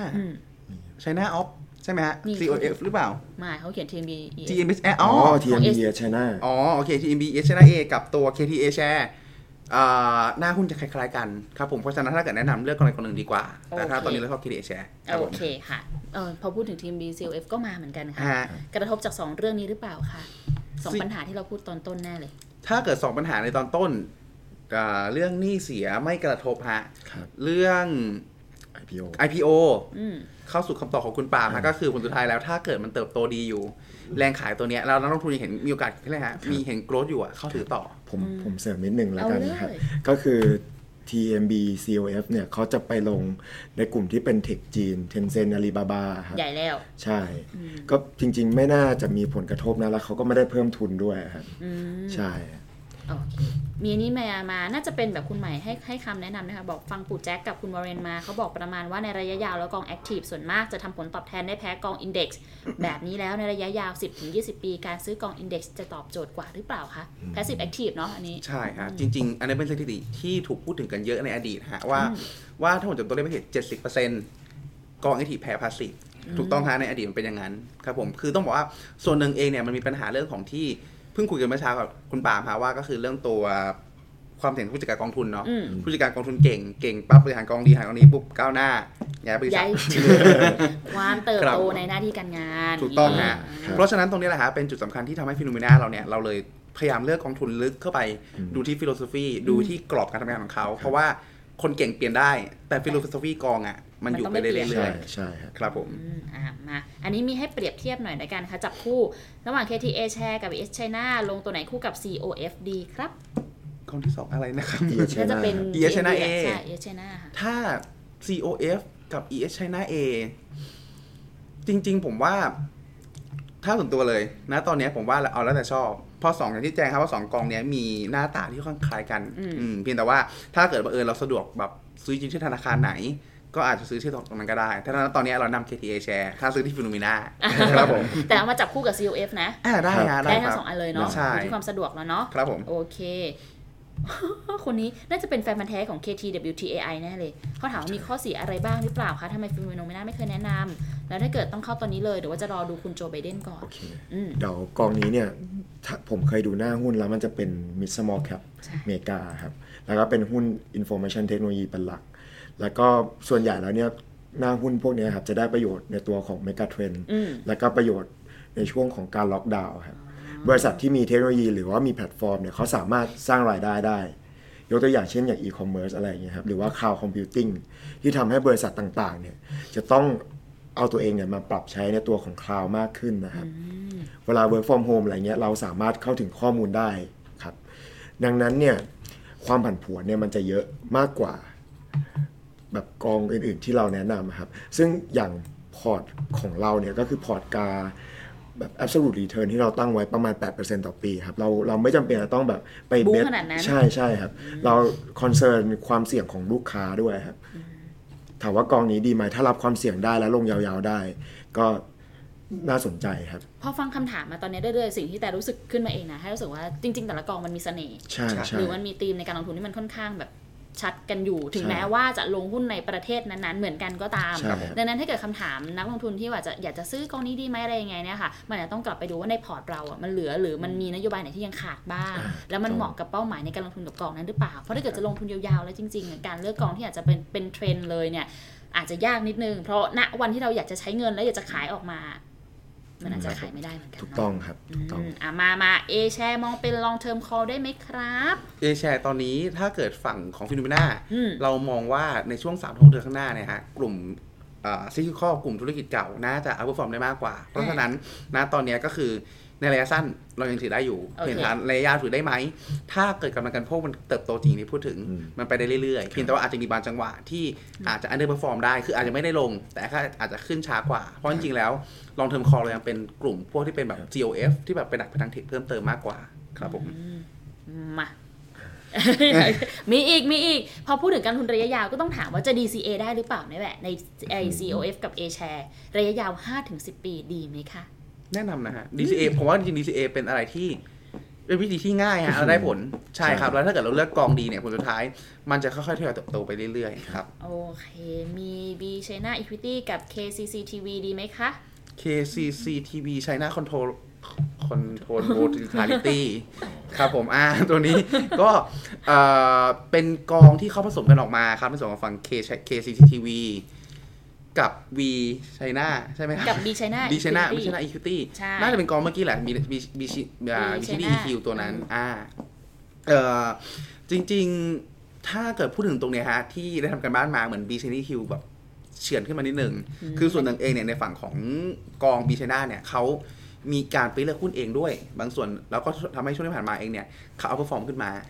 China Off ใช่ไหมฮะ ซี โอ เอฟ หรือเปล่าไม่เขาเขียน ที เอ็ม บีที เอ็ม บี อ๋อที เอ็ม บี China อ๋อโอเค ที เอ็ม บี China A กับตัว เค ที เอ Share อ่าหน้าหุ้นจะคล้ายๆกันครับผมเพราะฉะนั้นถ้าเกิดแนะนำเลือกคนใดคนหนึ่งดีกว่าแต่ถ้าตอนนี้เราชอบ เค ที เอ Share โอเคค่ะเออพอพูดถึง ที เอ็ม บี ซี โอ เอฟ ก็มาเหมือนกันค่ะกระทบจากสองเรื่องนี้หรือเปล่าคะสองปัญหาที่เราพูดตอนต้นแน่เลยถ้าเกิดสองปัญหาในตอนต้นเรื่องหนี้เสียไม่กระทบฮะเรื่องไอ พี โอไอ พี โอ เข้าสู่คำตอบของคุณปาล์มก็คือผลสุดท้ายแล้วถ้าเกิดมันเติบโตดีอยู่แรงขายตัวเนี้ยเรานักลงทุนยังเห็นมีโอกาสใช่ไหมฮะมีเห็นโกรธอยู่อ่ะเข้าถือต่อผมผมเสริมนิดนึงแล้วกันนะครับก็คือที เอ็ม บี ซี โอ เอฟ เนี่ยเขาจะไปลงในกลุ่มที่เป็นเทคจีน Tencent Alibaba ครับใหญ่แล้วใช่ก็จริงๆไม่น่าจะมีผลกระทบนะแล้วเขาก็ไม่ได้เพิ่มทุนด้วยครับใช่โอเคมีอันนี้มามาน่าจะเป็นแบบคุณใหม่ให้ให้คำแนะนำนะคะบอกฟังปู่แจ็คกับคุณวอร์เรนมาเขาบอกประมาณว่าในระยะยาวแล้วกองแอคทีฟส่วนมากจะทำผลตอบแทนได้แพ้กองอินเด็กซ์แบบนี้แล้วในระยะยาว สิบถึงยี่สิบ ปีการซื้อกองอินเด็กซ์จะตอบโจทย์กว่าหรือเปล่าคะแพสซีฟแอคทีฟเนาะอันนี้ใช่ครับจริงๆอันนี้เป็นสถิติที่ถูกพูดถึงกันเยอะในอดีตฮะว่าว่าถ้าผมจำตัวเลขไม่ผิด เจ็ดสิบเปอร์เซ็นต์ กองแอคทีฟแพ้พาสซีฟถูกต้องฮะในอดีตมันเป็นอย่างนั้นครับผมคือต้องบอกว่าส่วนหนึ่งเองเนี่ยมันมีปัญหาเรื่องของที่เพิ่งคุยกันเมื่อเช้ากับคุณปาล์มฮะว่าก็คือเรื่องตัวความเสี่ยงผู้จัดการกองทุนเนาะผู้จัดการกองทุนเก่งเก่งปั๊บบริหารกองดีหารกองนี้ปุ๊บก้าวหน้าย้ายบริษัทความเติบโตในหน้าที่การงานถูกต้องฮะเพราะฉะนั้นตรงนี้แหละฮะเป็นจุดสำคัญที่ทำให้ฟิโนเมนาเราเนี่ยเราเลยพยายามเลือกกองทุนลึกเข้าไปดูที่ฟิโลโซฟีดูที่กรอบการทำงานของเขาเพราะว่าคนเก่งเปลี่ยนได้แต่ฟิโลโซฟีกองอ่ะมันอยู่ไปเรื่อยๆใช่ครับผมอ่ะมาอันนี้มีให้เปรียบเทียบหน่อยในการค่ะจับคู่ระหว่าง เค ที เอ Share กับ อี เอส China ลงตัวไหนคู่กับ ซี โอ เอฟ ดีครับกองที่สองอะไรนะครับน่าจะเป็นอี เอส China A ใช่ อี เอส China ค่ะถ้า ซี โอ เอฟ กับ อี เอส China A จริงๆผมว่าถ้าส่วนตัวเลยนะตอนนี้ผมว่าเอาแล้วแต่ชอบพอสองอย่างที่แจ้งครับว่าสองกองนี้มีหน้าตาที่ค่อนข้างคล้ายกันเพียงแต่ว่าถ้าเกิดบังเอิญเราสะดวกแบบซื้อจริงที่ธนาคารไหนก็อาจจะซื้อที่ตรงนั้นก็ได้ถ้าตอนนี้เรานำ เค ที เอ Share ค่าซื้อที่ฟิโนเมนาครับผมแต่เอามาจับคู่กับ ซี โอ เอฟ นะได้ฮะได้ทั้งสองอันเลยเนาะที่ความสะดวกแล้วเนาะครับผมโอเคคนนี้น่าจะเป็นแฟนพันธุ์แท้ของ เค ที ดับเบิลยู ที เอ ไอ แน่เลยเขาถามว่ามีข้อเสียอะไรบ้างหรือเปล่าคะทำไมฟิโนเมนาไม่เคยแนะนำแล้วถ้าเกิดต้องเข้าตอนนี้เลยหรือว่าจะรอดูคุณโจไบเดนก่อนโอเคเดี๋ยวกองนี้เนี่ยผมเคยดูหน้าหุ้นแล้วมันจะเป็น mid small cap อเมริกาครับแล้วก็เป็นหุ้น information technology เป็นหลักแล้วก็ส่วนใหญ่แล้วเนี่ยหน้าหุ้นพวกนี้ครับจะได้ประโยชน์ในตัวของ mega trend แล้วก็ประโยชน์ในช่วงของการล็อกดาวน์ครับบริษัทที่มีเทคโนโลยีหรือว่ามีแพลตฟอร์มเนี่ยเขาสามารถสร้างรายได้ได้ยกตัวอย่างเช่นอย่างอีคอมเมิร์ซอะไรอย่างเงี้ยครับหรือว่า cloud computing ที่ทำให้บริษัทต่างๆเนี่ยจะต้องเอาตัวเองเนี่ยมาปรับใช้ในตัวของ cloud มากขึ้นนะครับเวลา work from home อะไรเงี้ยเราสามารถเข้าถึงข้อมูลได้ครับดังนั้นเนี่ยความผันผวนเนี่ยมันจะเยอะมากกว่าแบบกองอื่นๆที่เราแนะนำครับซึ่งอย่างพอร์ตของเราเนี่ยก็คือพอร์ตกาแบบ absolute return ที่เราตั้งไว้ประมาณ แปดเปอร์เซ็นต์ ต่อปีครับเราเราไม่จำเป็นจะต้องแบบไปเบสใช่ใช่ครับเราคอนเซิร์นความเสี่ยงของลูกค้าด้วยครับถามว่ากองนี้ดีไหมถ้ารับความเสี่ยงได้แล้วลงยาวๆได้ก็น่าสนใจครับพอฟังคำถามมาตอนนี้เรื่อยๆสิ่งที่แต่รู้สึกขึ้นมาเองนะให้รู้สึกว่าจริงๆแต่ละกองมันมีเสน่ห์หรือมันมีธีมในการลงทุนที่มันค่อนข้างแบบชัดกันอยู่ถึงแม้ว่าจะลงหุ้นในประเทศนั้นๆเหมือนกันก็ตามดังนั้นถ้าเกิดคำถามนักลงทุนที่ว่าจะอยากจะซื้อกองนี้ดีไหมอะไรยังไงเนี่ยค่ะมันจะต้องกลับไปดูว่าในพอร์ตเราอ่ะมันเหลือหรือมันมีนโยบายไหนที่ยังขาดบ้างแล้วมันเหมาะกับเป้าหมายในการลงทุนกับกองนั้นหรือเปล่าเพราะถ้าเกิดจะลงทุนยาวๆแล้วจริงๆการเลือกกองที่อาจจะเป็นเป็นเทรนด์เลยเนี่ยอาจจะยากนิดนึงเพราะณวันที่เราอยากจะใช้เงินแล้วอยากจะขายออกมามันอาจจะขายไม่ได้เหมือนกันถูกต้องครับถูกต้องอ่ะมามา A share มองเป็น long term call ได้ไหมครับ A share ตอนนี้ถ้าเกิดฝั่งของฟิโนเมนาเรามองว่าในช่วง สามถึงหก เดือนข้างหน้าเนี่ยฮะกลุ่มอ่าซิคลิคอลกลุ่มธุรกิจเก่าน่าจะ outperform ได้มากกว่าเพราะฉะนั้นณตอนนี้ก็คือในระยะสั้นเรายังถือได้อยู่เห็นฐานระยะยาวถือได้ไหมถ้าเกิดกำลังการพวกมันเติบโตจริงที่พูดถึงมันไปได้เรื่อยๆเพียงแต่ว่าอาจจะมีบางจังหวะที่อาจจะ underperform ได้คืออาจจะไม่ได้ลงแต่อาจจะขึ้นช้ากว่าเพราะจริงๆแล้ว long term call เรายังเป็นกลุ่มพวกที่เป็นแบบ ซี โอ เอฟ ที่แบบเป็นหนักไปทางเทคเพิ่มเติมมากกว่าครับผมมามีอีกมีอีกพอพูดถึงการลงทุนระยะยาวก็ต้องถามว่าจะ ดี ซี เอ ได้หรือเปล่านี่แหละใน ซี โอ เอฟ กับ A share ระยะยาว ห้าถึงสิบ ปีดีไหมคะแนะนำนะฮะ ดี ซี เอ ผมว่าจริงๆ ดี ซี เอ เป็นอะไรที่เป็นวิธีที่ง่ายฮะเราได้ผลใช่ครับแล้วถ้าเกิดเราเลือกกองดีเนี่ยผลสุดท้ายมันจะค่อยๆทยอยเติบโตไปเรื่อยๆครับโอเคมี B China Equity กับ เค ซี ซี ที วี ดีไหมคะเค ซี ซี ที วี China Control Control Volatility ครับผมอ่าตัวนี้ก็เอ่อเป็นกองที่เขาผสมกันออกมาครับในส่วนของฝั่ง เค ซี ซี ที วีกับ V China ใช่ไหมครับกับ B China B China B China Equity น่าจะเป็นกองเมื่อกี้แหละ B B B B China อี คิว ตัวนั้นอ่าเอ่อจริงๆถ้าเกิดพูดถึงตรงเนี้ยฮะที่ได้ทำกันบ้านมาเหมือน B China อี คิว แบบเฉือนขึ้นมานิดนึงคือส่วนหนึ่งเองเนี่ยในฝั่งของกอง B China เนี่ยเขามีการไปเลือกหุ้นเองด้วยบางส่วนแล้วก็ทำให้ช่วงที่ผ่านมาเองเนี่ยเขาเอา perform ขึ้นมา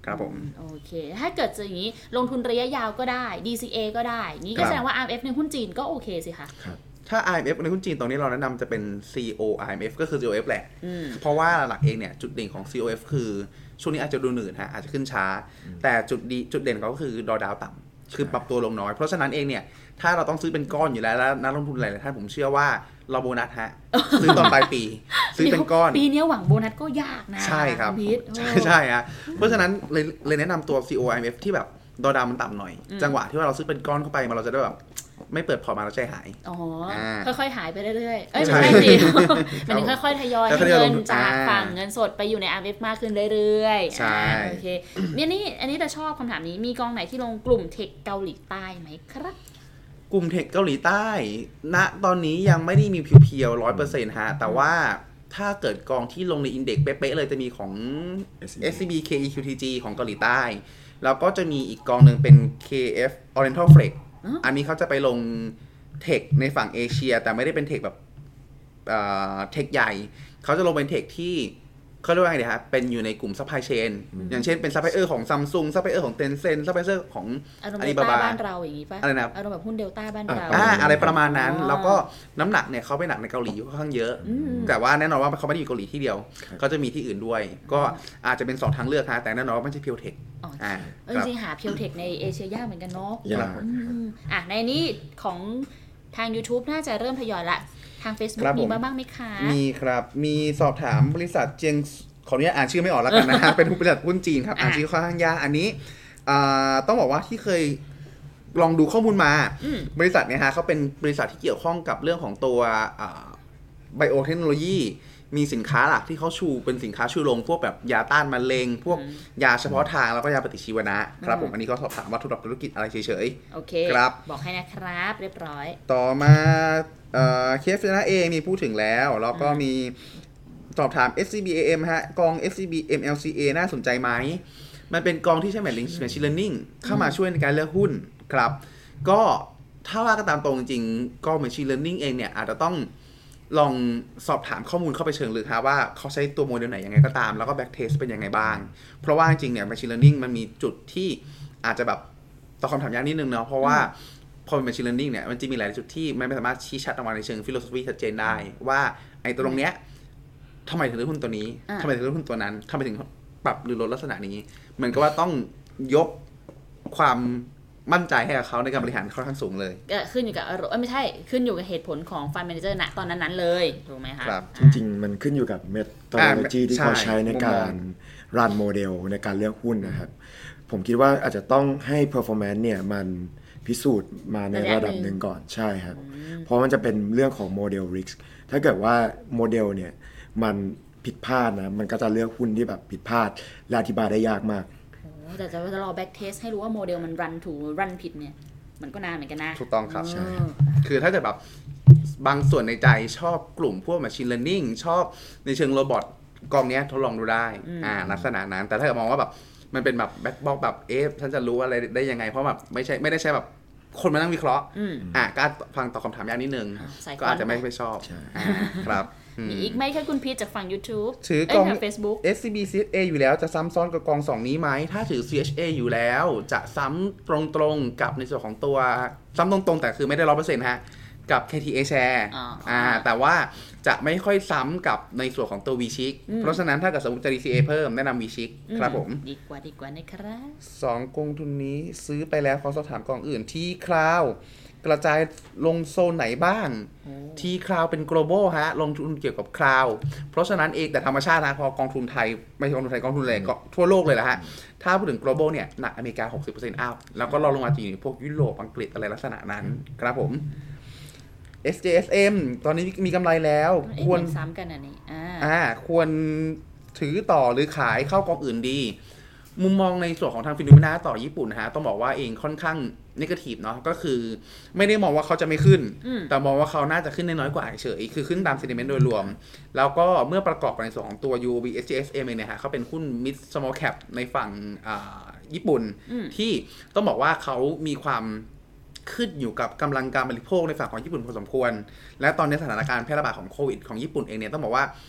ครับผมโอเคถ้าเกิดอย่างนี้ลงทุนระยะยาวก็ได้ ดี ซี เอ ก็ได้นี่ก็แสดงว่า อาร์ เอ็ม เอฟ ในหุ้นจีนก็โอเคสิคะถ้า อาร์ เอ็ม เอฟ ในหุ้นจีนตรงนี้เราแนะนำจะเป็น ซี โอ อาร์ เอ็ม เอฟ ก็คือ ซี โอ เอฟ แหละเพราะว่าหลักเองเนี่ยจุดเด่นของ ซี โอ เอฟ คือช่วงนี้อาจจะดูหนืดฮะอาจจะขึ้นช้าแต่จุดดีจุดเด่นเขาก็คือดอดาวต่ำคือปรับตัวลงน้อยเพราะฉะนั้นเองเนี่ยถ้าเราต้องซื้อเป็นก้อนอยู่แล้วแล้วนักลงทุนหลายๆท่านผมเชื่อว่าเราโบนัสฮะซื้อตอนปลายปีซื้อเป็นก้อนปีนี้หวังโบนัสก็ยากนะใช่ครับใช่ใช่ฮะเพราะฉะนั้นเลยเลยแนะนำตัว ซี โอ อาร์ เอ็ม เอฟ ที่แบบดอดาวมันต่ำหน่อยจังหวะที่ว่าเราซื้อเป็นก้อนเข้าไปมาเราจะได้แบบไม่เปิดพอมาเราใจหายอ๋อค่อยๆหายไปเรื่อยๆเอ้ยไม่ใช่สิมันค่อยๆทยอยเงินจากฝั่งเงินสดไปอยู่ใน อาร์ เอ็ม เอฟ มากขึ้นเรื่อยๆใช่โอเคเนี่ยนี่อันนี้แต่ชอบคำถามนี้มีกองไหนที่ลงกลุ่มเทคเกาหลีใต้ไหมครับกลุ่มเทคเกาหลีใต้ณตอนนี้ยังไม่ได้มีเพียวๆ ร้อยเปอร์เซ็นต์ ฮะแต่ว่าถ้าเกิดกองที่ลงในอินเด็กซ์เป๊ะๆเลยจะมีของ เอส ซี บี เค อี คิว ที จี ของเกาหลีใต้แล้วก็จะมีอีกกองหนึ่งเป็น เค เอฟ Oriental Flex อันนี้เขาจะไปลงเทคในฝั่งเอเชียแต่ไม่ได้เป็นเทคแบบเทคใหญ่เขาจะลงเป็นเทคที่เขาเรียกว่าไงดีครับเป็นอยู่ในกลุ่มซัพพลายเชนอย่างเช่นเป็นซัพพลายเออร์ของ Samsung ซัพพลายเออร์ของ Tencent ซัพพลายเออร์ของอาลีบาบาบ้านเราอย่างนี้ป่ะอะไรนะอารมณ์แบบหุ้นเดลต้าบ้านเราอ่าอะไรประมาณนั้นแล้วก็น้ำหนักเนี่ยเขาไปหนักในเกาหลีค่อนข้างเยอะแต่ว่าแน่นอนว่าเขาไม่ได้อยู่เกาหลีที่เดียวเขาจะมีที่อื่นด้วยก็อาจจะเป็นสองทางเลือกฮะแต่แน่นอนว่าไม่ใช่เพียวเทคอ่าจริงๆหาเพียวเทคในเอเชียยากเหมือนกันเนาะอ่ะในนี้ของทาง YouTube น่าจะเริ่มทยอยละทาง Facebook มีบ้างบ้างไหมคะมีครับมีสอบถามบริษัทเจียงขออนุญาตอ่านชื่อไม่ออกแล้วกันนะฮะ เป็นบริษัทหุ้นจีนครับอ่านชื่อค่อนข้างยากอันนี้ต้องบอกว่าที่เคยลองดูข้อมูลมาบริษัทเนี่ยฮะเขาเป็นบริษัทที่เกี่ยวข้องกับเรื่องของตัวไบโอเทคโนโลยีมีสินค้าหลักที่เขาชูเป็นสินค้าชูโรงพวกแบบยาต้านมะเร็งพวกยาเฉพาะทางแล้วก็ยาปฏิชีวนะครับผมอันนี้ก็สอบถามว่าธุรกิจอะไรเฉยๆโอเคครับบอกให้นะครับเรียบร้อยต่อมาเคฟนะเองมีพูดถึงแล้วแล้วก็มีสอบถาม เอส ซี บี เอ เอ็ม ฮะกอง เอส ซี บี เอ็ม แอล ซี เอ น่าสนใจไหมมันเป็นกองที่ใช้ Machine Learning เข้ามาช่วยในการเลือกหุ้นครับก็ถ้าว่ากันตามตรงจริงก็ Machine Learning เองเนี่ยอาจจะต้องลองสอบถามข้อมูลเข้าไปเชิงลึกฮะว่าเขาใช้ตัวโมเดลไหนยังไงก็ตามแล้วก็ back test เป็นยังไงบ้างเพราะว่าจริงเนี่ย Machine Learning มันมีจุดที่อาจจะแบบตอบคำถามยากนิดนึงเนาะเพราะว่าพอเป็น Machine Learning เนี่ยมันจะมีหลายจุดที่มันไม่สามารถชี้ชัดออกมาในเชิง philosophy ชัดเจนได้ว่าไอ้ตัวตรงเนี้ยทำไมถึงเลือกหุ้นตัวนี้ทำไมถึงเลือกหุ้นตัวนั้นทำไมถึงปรับหรือลดลักษณะนี้เหมือนกับว่าต้องยกความมั่นใจให้กับเขาในการบริหารค่อนข้างสูงเลยก็ขึ้นอยู่กับไม่ใช่ขึ้นอยู่กับเหตุผลของ Fund Manager ณตอนนั้นๆเลยถูกไหมคะจริงๆมันขึ้นอยู่กับ methodology ที่เขาใช้ในการรันโมเดลในการเลือกหุ้นนะครับผมคิดว่าอาจจะต้องให้ performance เนี่ยมันพิสูจน์มาในระดับหนึ่งก่อนใช่ครับเพราะมันจะเป็นเรื่องของโมเดล risk ถ้าเกิดว่าโมเดลเนี่ยมันผิดพลาดนะมันก็จะเลือกหุ้นที่แบบผิดพลาดและอธิบายได้ยากมากแต่จะรอ back test ให้รู้ว่าโมเดลมันรันถูกรันผิดเนี่ยมันก็นานเหมือนกันนะถูกต้องครับใช่คือถ้าเกิดแบบบางส่วนในใจชอบกลุ่มพวก machine learning ชอบในเชิงโรบอทกองนี้ทดลองดูได้อ่าลักษณะนั้นแต่ถ้าเกิดมองว่าแบบมันเป็นแบบแบ็คบ็อกแบบเอ๊ะฉันจะรู้อะไรได้ยังไงเพราะแบบไม่ใช่ไม่ได้ใช้แบบคนมานั่งวิเคราะห์อ่าก็ฟังตอบคำถามยากนิดนึงก็อาจจะไม่ชอบครับมีอีกไหมคะคุณพีทจากฝั่ง YouTube ถือกอง Facebook เอส ซี บี ซี เอช เอ อยู่แล้วจะซ้ำซ้อนกับกองสองนี้ไหมถ้าถือ ซี เอช เอ อยู่แล้วจะซ้ำตรงๆกับในส่วนของตัวซ้ำตรงๆแต่คือไม่ได้ ร้อยเปอร์เซ็นต์ ฮะกับ เค ที เอ Share อ่าแต่ว่าจะไม่ค่อยซ้ำกับในส่วนของตัว V-Chick เพราะฉะนั้นถ้าเกิดสมมติจะ ดี ซี เอ เพิ่มแนะนำ V-Chick ครับผมดีกว่าดีกว่านะครับสองกองทุนนี้ซื้อไปแล้วขอสอบถามกองอื่นที่คราวกระจายลงโซนไหนบ้างที่คราวเป็น global ฮะลงทุนเกี่ยวกับคราวเพราะฉะนั้นเองแต่ธรรมชาตินะพอกองทุนไทยไม่ใช่กองทุนไทยกองทุนเลยก็ทั่วโลกเลยแหละฮะถ้าพูดถึง global เนี่ยหนักอเมริกา หกสิบเปอร์เซ็นต์ อัพแล้วก็รองลงมาจีนพวกยุโรปอังกฤษอะไรลักษณะนั้นครับผม เอส เจ เอส เอ็ม ตอนนี้มีกำไรแล้วควรซ้ำกันอันนี้อ่าควรถือต่อหรือขายเข้ากองอื่นดีมุมมองในส่วนของทางฟิโนเมนาต่อญี่ปุ่นนะฮะต้องบอกว่าเองค่อนข้างเนกาทีฟเนาะก็คือไม่ได้มองว่าเขาจะไม่ขึ้นแต่มองว่าเขาน่าจะขึ้นได้น้อยกว่าเฉยคือขึ้นตามเซนติเมนต์โดยรวมแล้วก็เมื่อประกอบกับในส่วนของตัว ยู โอ บี เอส จี เอส เอ็ม เนี่ยฮะเขาเป็นหุ้น Mid Small Cap ในฝั่งญี่ปุ่นที่ต้องบอกว่าเขามีความขึ้นอยู่กับกำลังการบริโภคในฝั่งของญี่ปุ่นพอสมควรและตอนนี้สถานการณ์แพร่ระบาดของโควิดของญี่ปุ่นเองเนี่ยต้องบอกว่า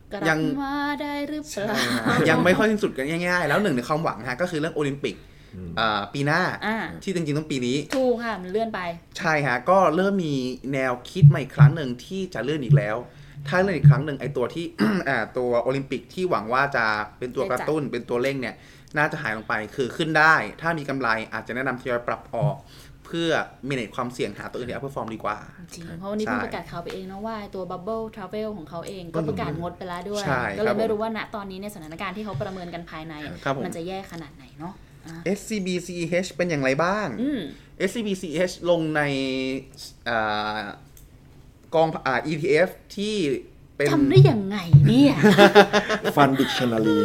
ยังมาได้หรือเปล่ายังไม่ค่อยสิ้นสุดกันง่ายๆแล้วหนึ่งในความหวังฮะก็คือเรื่องโอลิมปิกปีหน้าที่จริงๆต้องปีนี้ถูกค่ะมันเลื่อนไปใช่ฮะก็เริ่มมีแนวคิดใหม่ครั้งหนึ่งที่จะเลื่อนอีกแล้วถ้าเลื่อนอีกครั้งหนึ่งไอตัวที่ ตัวโอลิมปิกที่หวังว่าจะเป็นตัวกระตุ้นเป็นตัวเร่งเนี่ยน่าจะหายลงไปคือขึ้นได้ถ้ามีกำไรอาจจะแนะนำทยอยปรับออกเพื่อมีในความเสี่ยงหาตัวอื่นที่อัพเพอร์ฟอร์มดีกว่าจริงเพราะวันนี้เพิ่งประกาศข่าวไปเองนะว่าตัว Bubble Travel ของเขาเองก็ประกาศงดไปแล้วด้วยก็เลยไม่รู้ว่าณตอนนี้ในสถานการณ์ที่เขาประเมินกันภายในมันจะแย่ขนาดไหนเนาะเอส ซี บี ซี อี เอช เป็นอย่างไรบ้าง เอส ซี บี ซี อี เอช ลงในกองอ่า อี ที เอฟ ที่เป็นทำได้ยังไงเนี่ย Fund Dictionary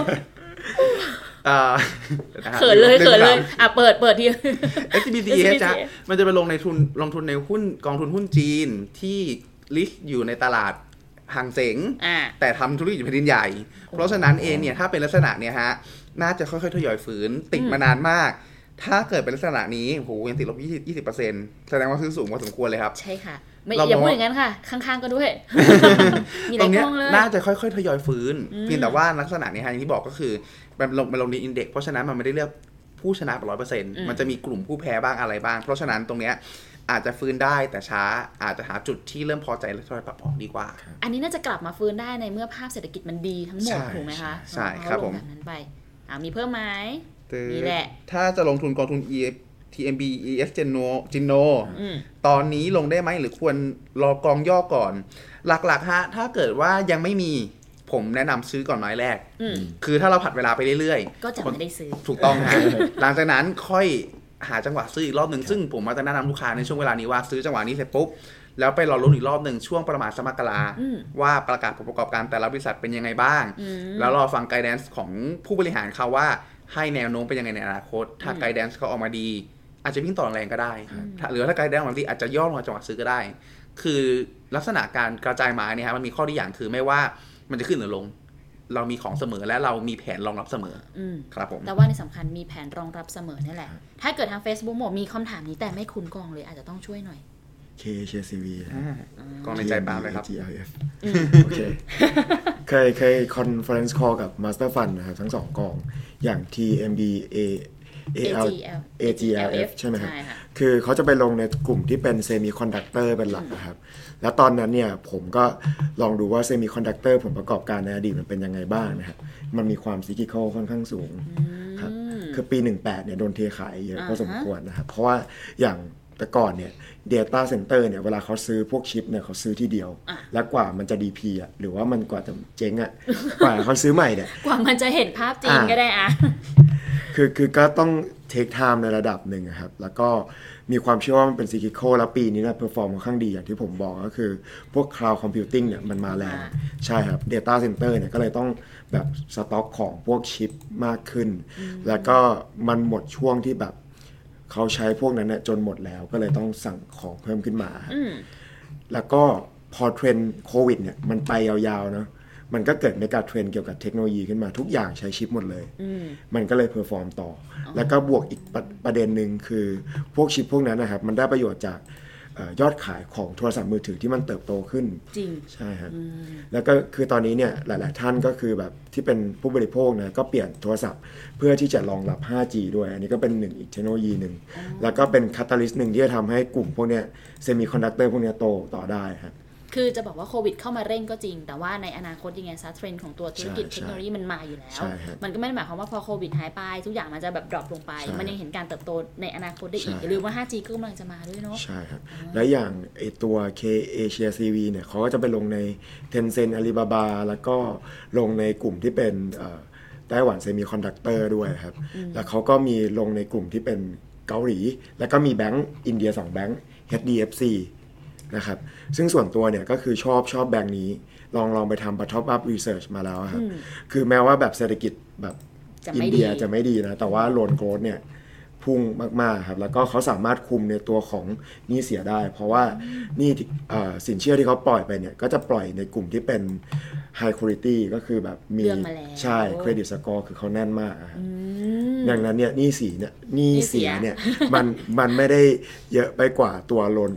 เขินเลยเขินเลยอ่ะเปิดเปิดทีเอส ซี บี ซี อี เอช จะมันจะไปลงในทุนลงทุนในหุ้นกองทุนหุ้นจีนที่ลิสต์อยู่ในตลาดห่างเสงแต่ทำธุรกิจแผ่นดินใหญ่เพราะฉะนั้นเองเนี่ยถ้าเป็นลักษณะเนี่ยฮะน่าจะค่อยๆทยอยฝืนติดมานานมากถ้าเกิดเป็นลักษณะนี้โหยังติดลบยี่สิบเปอร์เซ็นต์แสดงว่าซื้อสูงพอสมควรเลยครับใช่ค่ะไม่อย่าพูดอย่างนั้นค่ะข้างๆก็ด้วยตรงนี้น่าจะค่อยๆทยอยฟื้นเพียงแต่ว่าลักษณะนี้ฮะอย่างที่บอกก็คือมันลงมันลงในอินเด็กซ์เพราะฉะนั้นมันไม่ได้เลือกผู้ชนะแบบร้อยเปอร์เซ็นต์มันจะมีกลุ่มผู้แพ้บ้างอะไรบ้างเพราะฉะนั้นตรงเนี้ยอาจจะฟื้นได้แต่ช้าอาจจะหาจุดที่เริ่มพอใจและทยอยปรับออกดีกว่าอันนี้น่าจะกลับมาฟื้นได้ในเมื่อภาพเศรษฐกิจมันดีทั้งหมดถูกไหมคะใช่ครับผมแบบนั้นไปอ่ามีเพิ่มไหมนี่แหละถ้าจะลงทุนกองทุน ที เอ็ม บี อี เอส Geno Geno ตอนนี้ลงได้ไหมหรือควรรอกองย่อก่อนหลักๆฮะถ้าเกิดว่ายังไม่มีผมแนะนำซื้อก่อนไม้แรกคือถ้าเราผัดเวลาไปเรื่อยๆก็จะไม่ได้ซื้อถูกต้องฮะ หลังจากนั้นค่อยหาจังหวะซื้ออีกรอบหนึ่งซึ่งผมจะแนะนำลูกค้าในช่วงเวลานี้ว่าซื้อจังหวะนี้เสร็จปุ๊บแล้วไปรอลุ้นอีกรอบหนึ่งช่วงประมาณสักมกราว่าประกาศผลประกอบการแต่ละบริษัทเป็นยังไงบ้างแล้วรอฟังไกด์แดนซ์ของผู้บริหารเขาว่าให้แนวโน้มเป็นยังไงในอนาคตถ้าไกด์แดนซ์เขาออกมาดีอาจจะวิ่งต่อแรงก็ได้หรือถ้าไกด์แดนซ์บางทีอาจจะย่อลงมาจังหวะซื้อก็ได้คือลักษณะการกระจายมาเนี่ยฮะมันมีข้อดีอย่างคือไม่ว่ามันจะขึ้นหรือลงเรามีของเสมอและเรามีแผนรองรับเสมอครับผมแต่ว่าในสำคัญมีแผนรองรับเสมอนี่แหละถ้าเกิดทาง Facebook หมดมีคำถามนี้แต่ไม่คุ้นกองเลยอาจจะต้องช่วยหน่อย K เชียร์ ซี วีกองในใจปาล์มเลยครับจี แอล เอฟ โอเคเคยเคย conference call กับ Master Fund นะครับทั้งสองกองอย่าง ที เอ็ม บี เอ เอ จี แอล เอฟ ใช่ไหมครับคือเขาจะไปลงในกลุ่มที่เป็น Semiconductor เป็นหลักนะครับแล้วตอนนั้นเนี่ยผมก็ลองดูว่า Semiconductor ผลประกอบการในอดีตมันเป็นยังไงบ้างนะครับมันมีความ cyclical ค่อนข้างสูงครับคือปีสิบแปดเนี่ยโดนเทขายเยอะพอสมควรนะครับเพราะว่าอย่างแต่ก่อนเนี่ย data center เนี่ยเวลาเขาซื้อพวกชิปเนี่ยเขาซื้อที่เดียวแล้วกว่ามันจะ ดี พี อ่ะหรือว่ามันกว่าจะเจ๊งอ่ะกว่าเขาซื้อใหม่เนี่ยกว่ามันจะเห็นภาพจริงก็ได้อ่ะคือคือก็ต้อง take time ในระดับหนึ่งครับแล้วก็มีความเชื่อว่ามันเป็น cyclical แล้วปีนี้เนี่ย perform ค่อนข้างดีอย่างที่ผมบอกก็คือพวก cloud computing เนี่ยมันมาแรงใช่ครับ data center เนี่ยก็เลยต้องแบบสต็อกของพวกชิปมากขึ้นแล้วก็มันหมดช่วงที่แบบเขาใช้พวกนั้นเนี่ยจนหมดแล้วก็เลยต้องสั่งของเพิ่มขึ้นมาแล้วก็พอเทรนด์โควิดเนี่ยมันไปยาวๆเนาะมันก็เกิดเมกะเทรนด์เกี่ยวกับเทคโนโลยีขึ้นมาทุกอย่างใช้ชิปหมดเลยมันก็เลยเพอร์ฟอร์มต่อแล้วก็บวกอีกประเด็นหนึ่งคือพวกชิปพวกนั้นนะครับมันได้ประโยชน์จากยอดขายของโทรศัพท์มือถือที่มันเติบโตขึ้นจริงใช่ครับแล้วก็คือตอนนี้เนี่ยหลายๆท่านก็คือแบบที่เป็นผู้บริโภคนะก็เปลี่ยนโทรศัพท์เพื่อที่จะรองรับ ไฟว์จี ด้วยอันนี้ก็เป็นหนึ่งอีกเทคโนโลยีหนึ่งแล้วก็เป็นคาตาลิสต์หนึ่งที่จะทำให้กลุ่มพวกเนี้ยเซมิคอนดักเตอร์พวกเนี้ยโตต่อได้ครับคือจะบอกว่าโควิดเข้ามาเร่งก็จริงแต่ว่าในอนาคตยังไงซะเทรนด์ของตัวธุรกิจเทคโนโลยีมันมาอยู่แล้วมันก็ไม่ได้หมายความว่าพอโควิดหายไปทุกอย่างมันจะแบบดรอปลงไปมันยังเห็นการเติบโตในอนาคตได้อีกหรือว่า ไฟว์จี ก็กำลังจะมาด้วยเนาะใช่ครับและอย่างไอตัว K Asia ซี วี เนี่ยเขาก็จะไปลงใน Tencent Alibaba แล้วก็ลงในกลุ่มที่เป็นไต้หวันเซมิคอนดักเตอร์ด้วยครับแล้วเขาก็มีลงในกลุ่มที่เป็นเกาหลีแล้วก็มีแบงก์อินเดียสองแบงก์ เอช ดี เอฟ ซีนะครับซึ่งส่วนตัวเนี่ยก็คือชอบชอบแบงค์นี้ลองลองไปทำ bottom up research มาแล้วครับคือแม้ว่าแบบเศรษฐกิจแบบอินเดียจะไม่ดีนะแต่ว่า loan growth เนี่ยพุ่งมากๆครับแล้วก็เขาสามารถคุมในตัวของหนี้เสียได้เพราะว่านี่สินเชื่อที่เขาปล่อยไปเนี่ยก็จะปล่อยในกลุ่มที่เป็น high quality ก็คือแบบมีใช่ credit score คือเขาแน่นมากครับดังนั้นเนี่ยหนี้เสียเนี่ยหนี้เสียเนี่ยมันมันไม่ได้เยอะไปกว่าตัว loan growth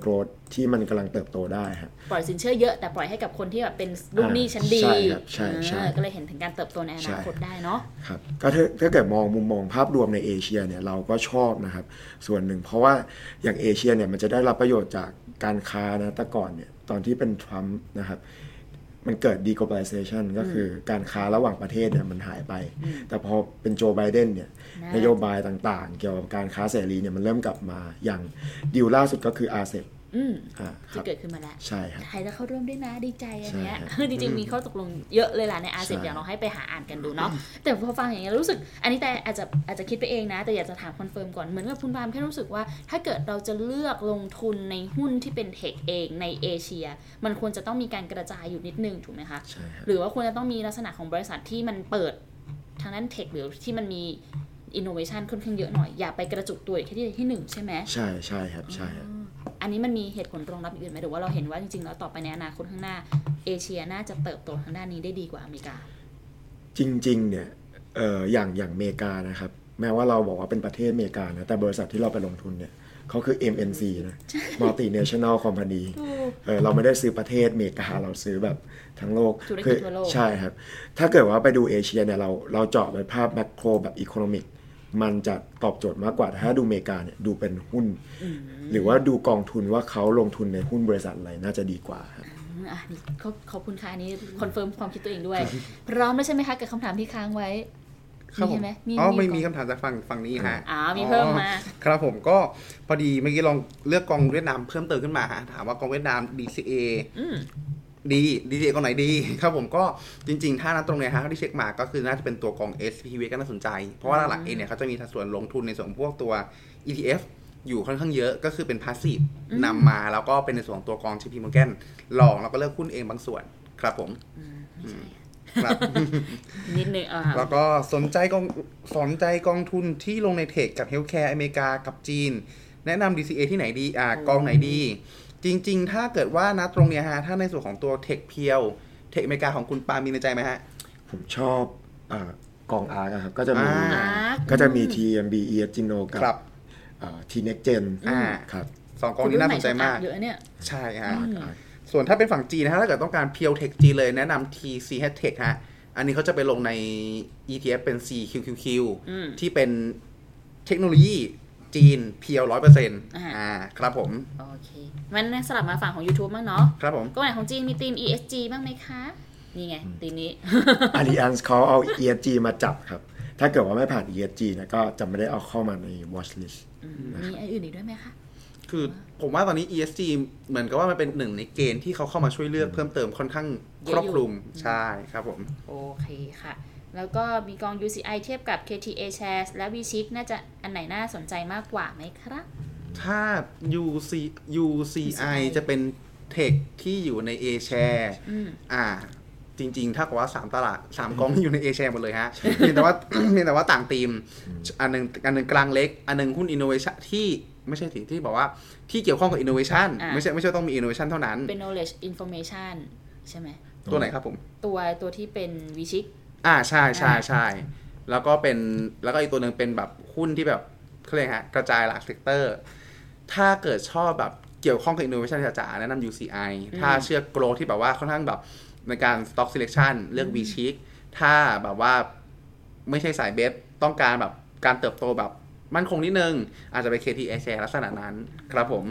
ที่มันกำลังเติบโตได้ครับปล่อยสินเชื่อเยอะแต่ปล่อยให้กับคนที่แบบเป็นลูกหนี้ชั้นดีใช่ครับใช่ใช่ก็เลยเห็นถึงการเติบโตในอนาคตได้เนาะครับก็ถ้าถ้าเกิดมองมุมมองภาพรวมในเอเชียเนี่ยเราก็ชอบนะครับส่วนหนึ่งเพราะว่าอย่างเอเชียเนี่ยมันจะได้รับประโยชน์จากการค้านะแต่ก่อนเนี่ยตอนที่เป็นทรัมป์นะครับมันเกิด deglobalization ก็คือการค้าระหว่างประเทศเนี่ยมันหายไปแต่พอเป็นโจไบเดนเนี่ยนโยบายต่างๆเกี่ยวกับการค้าเสรีเนี่ยมันเริ่มกลับมาอย่างดีลล่าสุดก็คือ อาร์ เซ อี พีอืมที่เกิดขึ้นมาแล้วใช่ครับไทยจะเข้าร่วมด้วยนะดีใจอันเนี้ยจริงๆมีข้อตกลงเยอะเลยล่ะใน อาร์ เซ อี พี อย่างเราให้ไปหาอ่านกันดูเนาะแต่พอฟังอย่างเงี้ยรู้สึกอันนี้แต่อาจจะอาจจะคิดไปเองนะแต่อยากจะถามคอนเฟิร์มก่อนเหมือนกับคุณปาล์มแค่รู้สึกว่าถ้าเกิดเราจะเลือกลงทุนในหุ้นที่เป็นเทคเองในเอเชียมันควรจะต้องมีการกระจายอยู่นิดนึงถูกไหมคะใช่ครับหรือว่าควรจะต้องมีลักษณะของบริษัทที่มันเปิดทางด้านเทคหรือที่มันมีอินโนเวชันค่อนข้างเยอะหน่อยอย่าไปกระจุกตัวแค่ที่ที่หนึ่งใช่ไหมใช่ใช่ครับใช่อันนี้มันมีเหตุผลรองรับอื่นไหมหรือว่าเราเห็นว่าจริงๆแล้วต่อไปในอนาคตข้างหน้าเอเชียน่าจะเติบโตทางด้านนี้ได้ดีกว่าอเมริกาจริงๆเนี่ยเอ่ออย่างอย่างอเมริกานะครับแม้ว่าเราบอกว่าเป็นประเทศอเมริกานะแต่บริษัทที่เราไปลงทุนเนี่ยเขาคือ เอ็ม เอ็น ซี นะ Multinational Company เออเราไม่ได้ซื้อประเทศอเมริกาเราซื้อแบบทั้งโลกคือใช่ครับถ้าเกิดว่าไปดูเอเชียเนี่ยเราเราเจาะไปภาพแมคโครแบบอีโคโนมิกมันจะตอบโจทย์มากกว่าถ้าดูอเมริกาเนี่ยดูเป็นหุ้นหรือว่าดูกองทุนว่าเขาลงทุนในหุ้นบริษัทอะไรน่าจะดีกว่าครับอ่ะขอบคุณค่ะอันนี้คอนเฟิร์มความคิดตัวเองด้วยพร้อมแล้วใช่ไหมคะกับคำถามที่ค้างไว้ครับผมอ๋อไม่มีคำถามจากฝั่งฝั่งนี้ฮะอ๋อมีเพิ่มมาครับผมก็พอดีเมื่อกี้ลองเลือกกองเวียดนามเพิ่มเติมขึ้นมาถามว่ากองเวียดนาม ดี ซี เอ ดี ดี ซี เอ กองไหนดีครับผมก็จริงๆถ้านั้นตรงเนี้ยฮะที่เช็คมาก็คือน่าจะเป็นตัวกอง เอส พี วี ก็น่าสนใจเพราะว่าหลักๆเองเนี่ยเขาจะมีส่วนลงทุนในส่วนพวกตัว อี ที เอฟ อยู่ค่อนข้างเยอะก็คือเป็น passive นำมาแล้วก็เป็นในส่วนตัวกอง จี พี Morgan ลองแล้วก็เลือกหุ้นเองบางส่วนครับผมครับนิดนึงอ่ะแล้วก็สนใจกองสนใจกองทุนที่ลงในเทคกับเฮลท์แคร์อเมริกากับจีนแนะนำ ดี ซี เอ ที่ไหนดีอ่ากองไหนดีจริงๆถ้าเกิดว่านะตรงเนี้ยฮะถ้าในส่วนของตัวเทคเพียวเทคอเมริกาของคุณปามีในใจไหมฮะผมชอบอ่ากอง อาร์ ครับก็จะมีก็จะมี ที เอ็ม บี อี เอส Gino กับอ่า ที Next Gen อ่าครับสองกองนี้น่าสนใจมากเยอะเนี่ยใช่ฮะส่วนถ้าเป็นฝั่งจีนนะฮะถ้าเกิดต้องการเพียวเทคจีเลยแนะนำ ที ซี เอช Tech ฮะอันนี้เขาจะไปลงใน อี ที เอฟ เป็น ซี คิว คิว คิว ที่เป็นเทคโนโลยีจีนเพียว ร้อยเปอร์เซ็นต์ อ่าครับผมโอเคมันสลับมาฝั่งของ YouTube บ้างเนาะครับผมก็ไหนของจีนมีทีม อี เอส จี บ้างไหมคะนี่ไงทีมนี้ Allianz เขาเอา อี เอส จี มาจับครับถ้าเกิดว่าไม่ผ่าน อี เอส จี นะก็จะไม่ได้เอาเข้ามาใน watch list มีอันอื่นอีกด้วยไหมคะคือผมว่าตอนนี้ อี เอส จี เหมือนกับว่ามันเป็นหนึ่งในเกณฑ์ที่เขาเข้ามาช่วยเลือกเพิ่มเติมค่อนข้างครอบคลุมใช่ครับผมโอเคค่ะแล้วก็มีกอง ยู ซี ไอ เทียบกับ เค ที เอ Shares และ วี ชิค น่าจะอันไหนน่าสนใจมากกว่าไหมครับถ้า ยู ซี ยู ซี ไอ จะเป็นเทคที่อยู่ใน A share อ่าจริงๆถ้ากับว่าสามตลาดสามกองที่อยู่ใน A share หมดเลยฮะเพียงแต่ว่าเพียงแต่ว่าต่างธีมอันนึงอันนึงกลางเล็กอันนึงหุ้น innovation ที่ไม่ใช่สิที่บอกว่าที่เกี่ยวข้องกับ innovation ไม่ใช่ไม่ใช่ต้องมี innovation เท่านั้นเป็น knowledge information ใช่ไหมตัวไหนครับผมตัวตัวที่เป็น วี ชิคอ่าใช่ใช่ใช่แล้วก็เป็นแล้วก็อีกตัวหนึ่งเป็นแบบหุ้นที่แบบเขาเรียกฮะกระจายหลากเซกเตอร์ถ้าเกิดชอบแบบเกี่ยวข้องกับ innovation จ๋าๆแนะนำ ยู ซี ไอ ถ้าเชื่อ growth ที่แบบว่าค่อนข้างแบบในการ stock selection เลือก วี ชิค ถ้าแบบว่าไม่ใช่สายเบสต้องการแบบการเติบโตแบบมั่นคงนิดนึงอาจจะไป เค ที เอ Share ลักษณะนั้นครับผม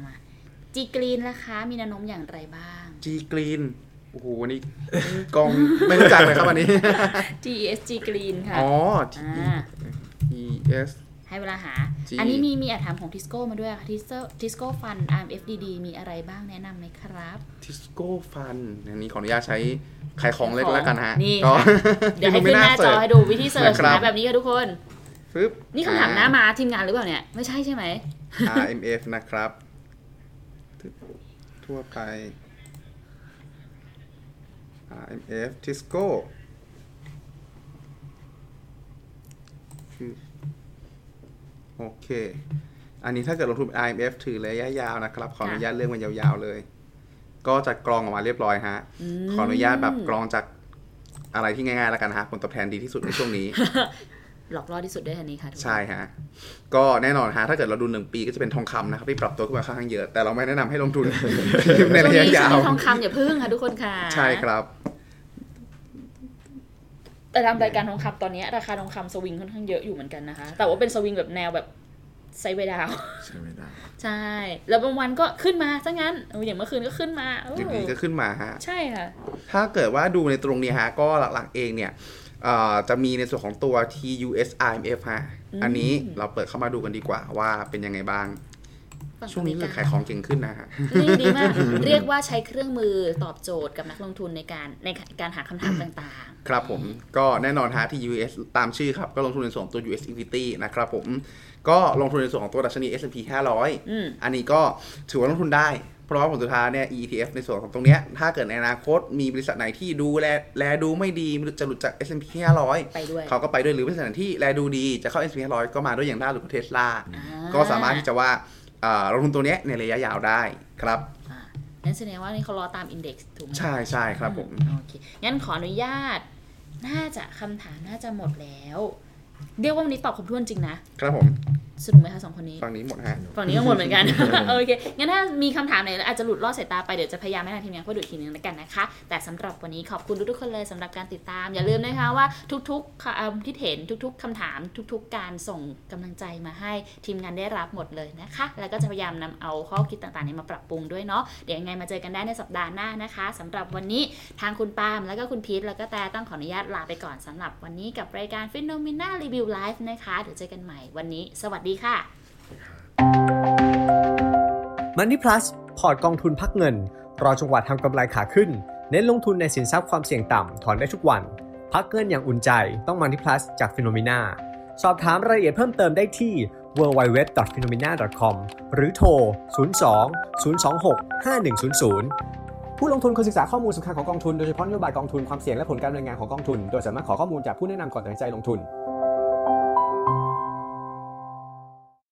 G Green ล่ะคะมีแนวโน้มอย่างไรบ้าง G Greenโอ้โหวันนี้กองไม่รู้จักเลยครับวันนี้ที อี เอส G Green ค่ะอ๋อ ที อี เอสให้เวลาหาอันนี้มีมีอาถามของ Tisco มาด้วยค่ะ Tisco Tisco Fund อาร์ เอ็ม เอฟ ดี ดี มีอะไรบ้างแนะนำไหมครับ Tisco Fund อันนี้ขออนุญาตใช้ขายของเล็กแล้วกันฮะนี่เดี๋ยวให้ขึ้นหน้าจอให้ดูวิธีเสิร์ชนะแบบนี้ค่ะทุกคนนี่คำถามหน้ามาทีมงานหรือเปล่าเนี่ยไม่ใช่ใช่ไหมอาร์ เอ็ม เอฟ นะครับทั่วไป อาร์ เอ็ม เอฟ Tisco โอเคอันนี้ถ้าเกิดลงทุน อาร์ เอ็ม เอฟ ถือระยะยาวนะครับขออนุญาตเรื่องมันยาวๆเลยก็จะกรองออกมาเรียบร้อยฮะขออนุญาตแบบกรองจากอะไรที่ง่ายๆแล้วกันฮะผลตอบแทนดีที่สุดในช่วงนี้หลอกล่อที่สุดด้วยอันนี้ค่ะใช่ฮะก็แน่นอนฮะถ้าเกิดเราดูหนึ่งปีก็จะเป็นทองคำนะครับที่ปรับตัวขึ้นมาค่อนข้างเยอะแต่เราไม่แนะนำให้ลงทุน ในระยะยาวทองคำอย่าพึ่งค่ะทุกคนค่ะใช่ครับแต่ทำรายการทองคำตอนนี้ราคาทองคำสวิงค่อนข้างเยอะอยู่เหมือนกันนะคะแต่ว่าเป็นสวิงแบบแนวแบบไซด์เวย์ดาวไซด์เวย์ดาวใช่แล้วบางวันก็ขึ้นมาซะงั้นอย่างเมื่อคืนก็ขึ้นมาอย่างนี้ก็ขึ้นมาฮะใช่ค่ะถ้าเกิดว่าดูในตรงนี้ฮะก็หลักๆเองเนี่ยจะมีในส่วนของตัว ที ยู เอส อาร์ เอ็ม เอฟ ฮะอันนี้เราเปิดเข้ามาดูกันดีกว่าว่าเป็นยังไงบ้างช่วงนี้เลยขายของเก่งขึ้นนะฮะนี่ดีมากเรียกว่าใช้เครื่องมือตอบโจทย์กับนักลงทุนในการในการหาคำถามต่างๆครับผมก็แน่นอนฮะที่ ยู เอส ตามชื่อครับก็ลงทุนในส่วนตัว ยู เอส Equity นะครับผมก็ลงทุนในส่วนของตัวดัชนี เอส แอนด์ พี ห้าร้อยออันนี้ก็ถือว่าลงทุนได้เพราะว่าผลสุดท้ายเนี่ย อี ที เอฟ ในส่วนของตรงเนี้ยถ้าเกิดในอนาคตมีบริษัทไหนที่ดูแลแลดูไม่ดีจะหลุดจาก เอส แอนด์ พี ห้าร้อยไปด้วยเขาก็ไปด้วยหรือบริษัทไหนที่แลดูดีจะเข้า เอส แอนด์ พี ห้าร้อยก็มาด้วยอย่างได้หรือ Tesla ก็สามารถที่จะว่าลงทุนตัวนี้ในระยะยาวได้ครับนั่นแสดงว่านี่เขารอตามอินเด็กซ์ถูกไหมใช่ใช่ครับผมโอเคงั้นขออนุญาตน่าจะคำถามน่าจะหมดแล้วเรียกว่าวันนี้ตอบครบถ้วนจริงนะครับผมสนุกไหมคะสองคนนี้ฝั่งนี้หมดฮะฝั่งนี้ก็หมดเหมือนกัน โอเคงั้นถ้ามีคำถามไหนอาจจะหลุดลอดสายตาไปเดี๋ยวจะพยายามให้ทางทีมงานเขาดูอีกทีนึงแล้วกันนะคะแต่สำหรับวันนี้ขอบคุณทุกๆคนเลยสำหรับการติดตามอย่าลืมนะคะว่าทุกๆความคิดเห็นทุกๆคำถามทุกๆการส่งกำลังใจมาให้ทีมงานได้รับหมดเลยนะคะแล้วก็จะพยายามนำเอาข้อคิดต่างๆนี้มาปรับปรุงด้วยเนาะเดี๋ยวยังไงมาเจอกันได้ในสัปดาห์หน้านะคะสำหรับวันนี้ทางคุณปาล์มแล้วก็คุณพีทแล้วก็แต่ต้องขออนุญาตลาไปก่อนสำหรับวันนี้กับรายการ Phenomena Review Live นะคะเดี๋ยวเจอกันใหม่วันนี้สวัสดีค่ะ Money Plus พอร์ตกองทุนพักเงินรอจังหวะทำกำไรขาขึ้นเน้นลงทุนในสินทรัพย์ความเสี่ยงต่ำถอนได้ทุกวันพักเงินอย่างอุ่นใจต้อง Money Plus จาก Phenomena สอบถามรายละเอียดเพิ่มเติมได้ที่ ดับเบิลยู ดับเบิลยู ดับเบิลยู ดอท ฟีโนเมนา ดอท คอม หรือโทร ศูนย์ สอง ศูนย์ สอง หก ห้า หนึ่ง ศูนย์ ศูนย์ ผู้ลงทุนควรศึกษาข้อมูลสำคัญของกองทุนโดยเฉพาะนโยบายกองทุนความเสี่ยงและผลการดำเนินงานของกองทุนโดยสามารถขอข้อมูลจากผู้แนะนำก่อนตัดสินใจลงทุน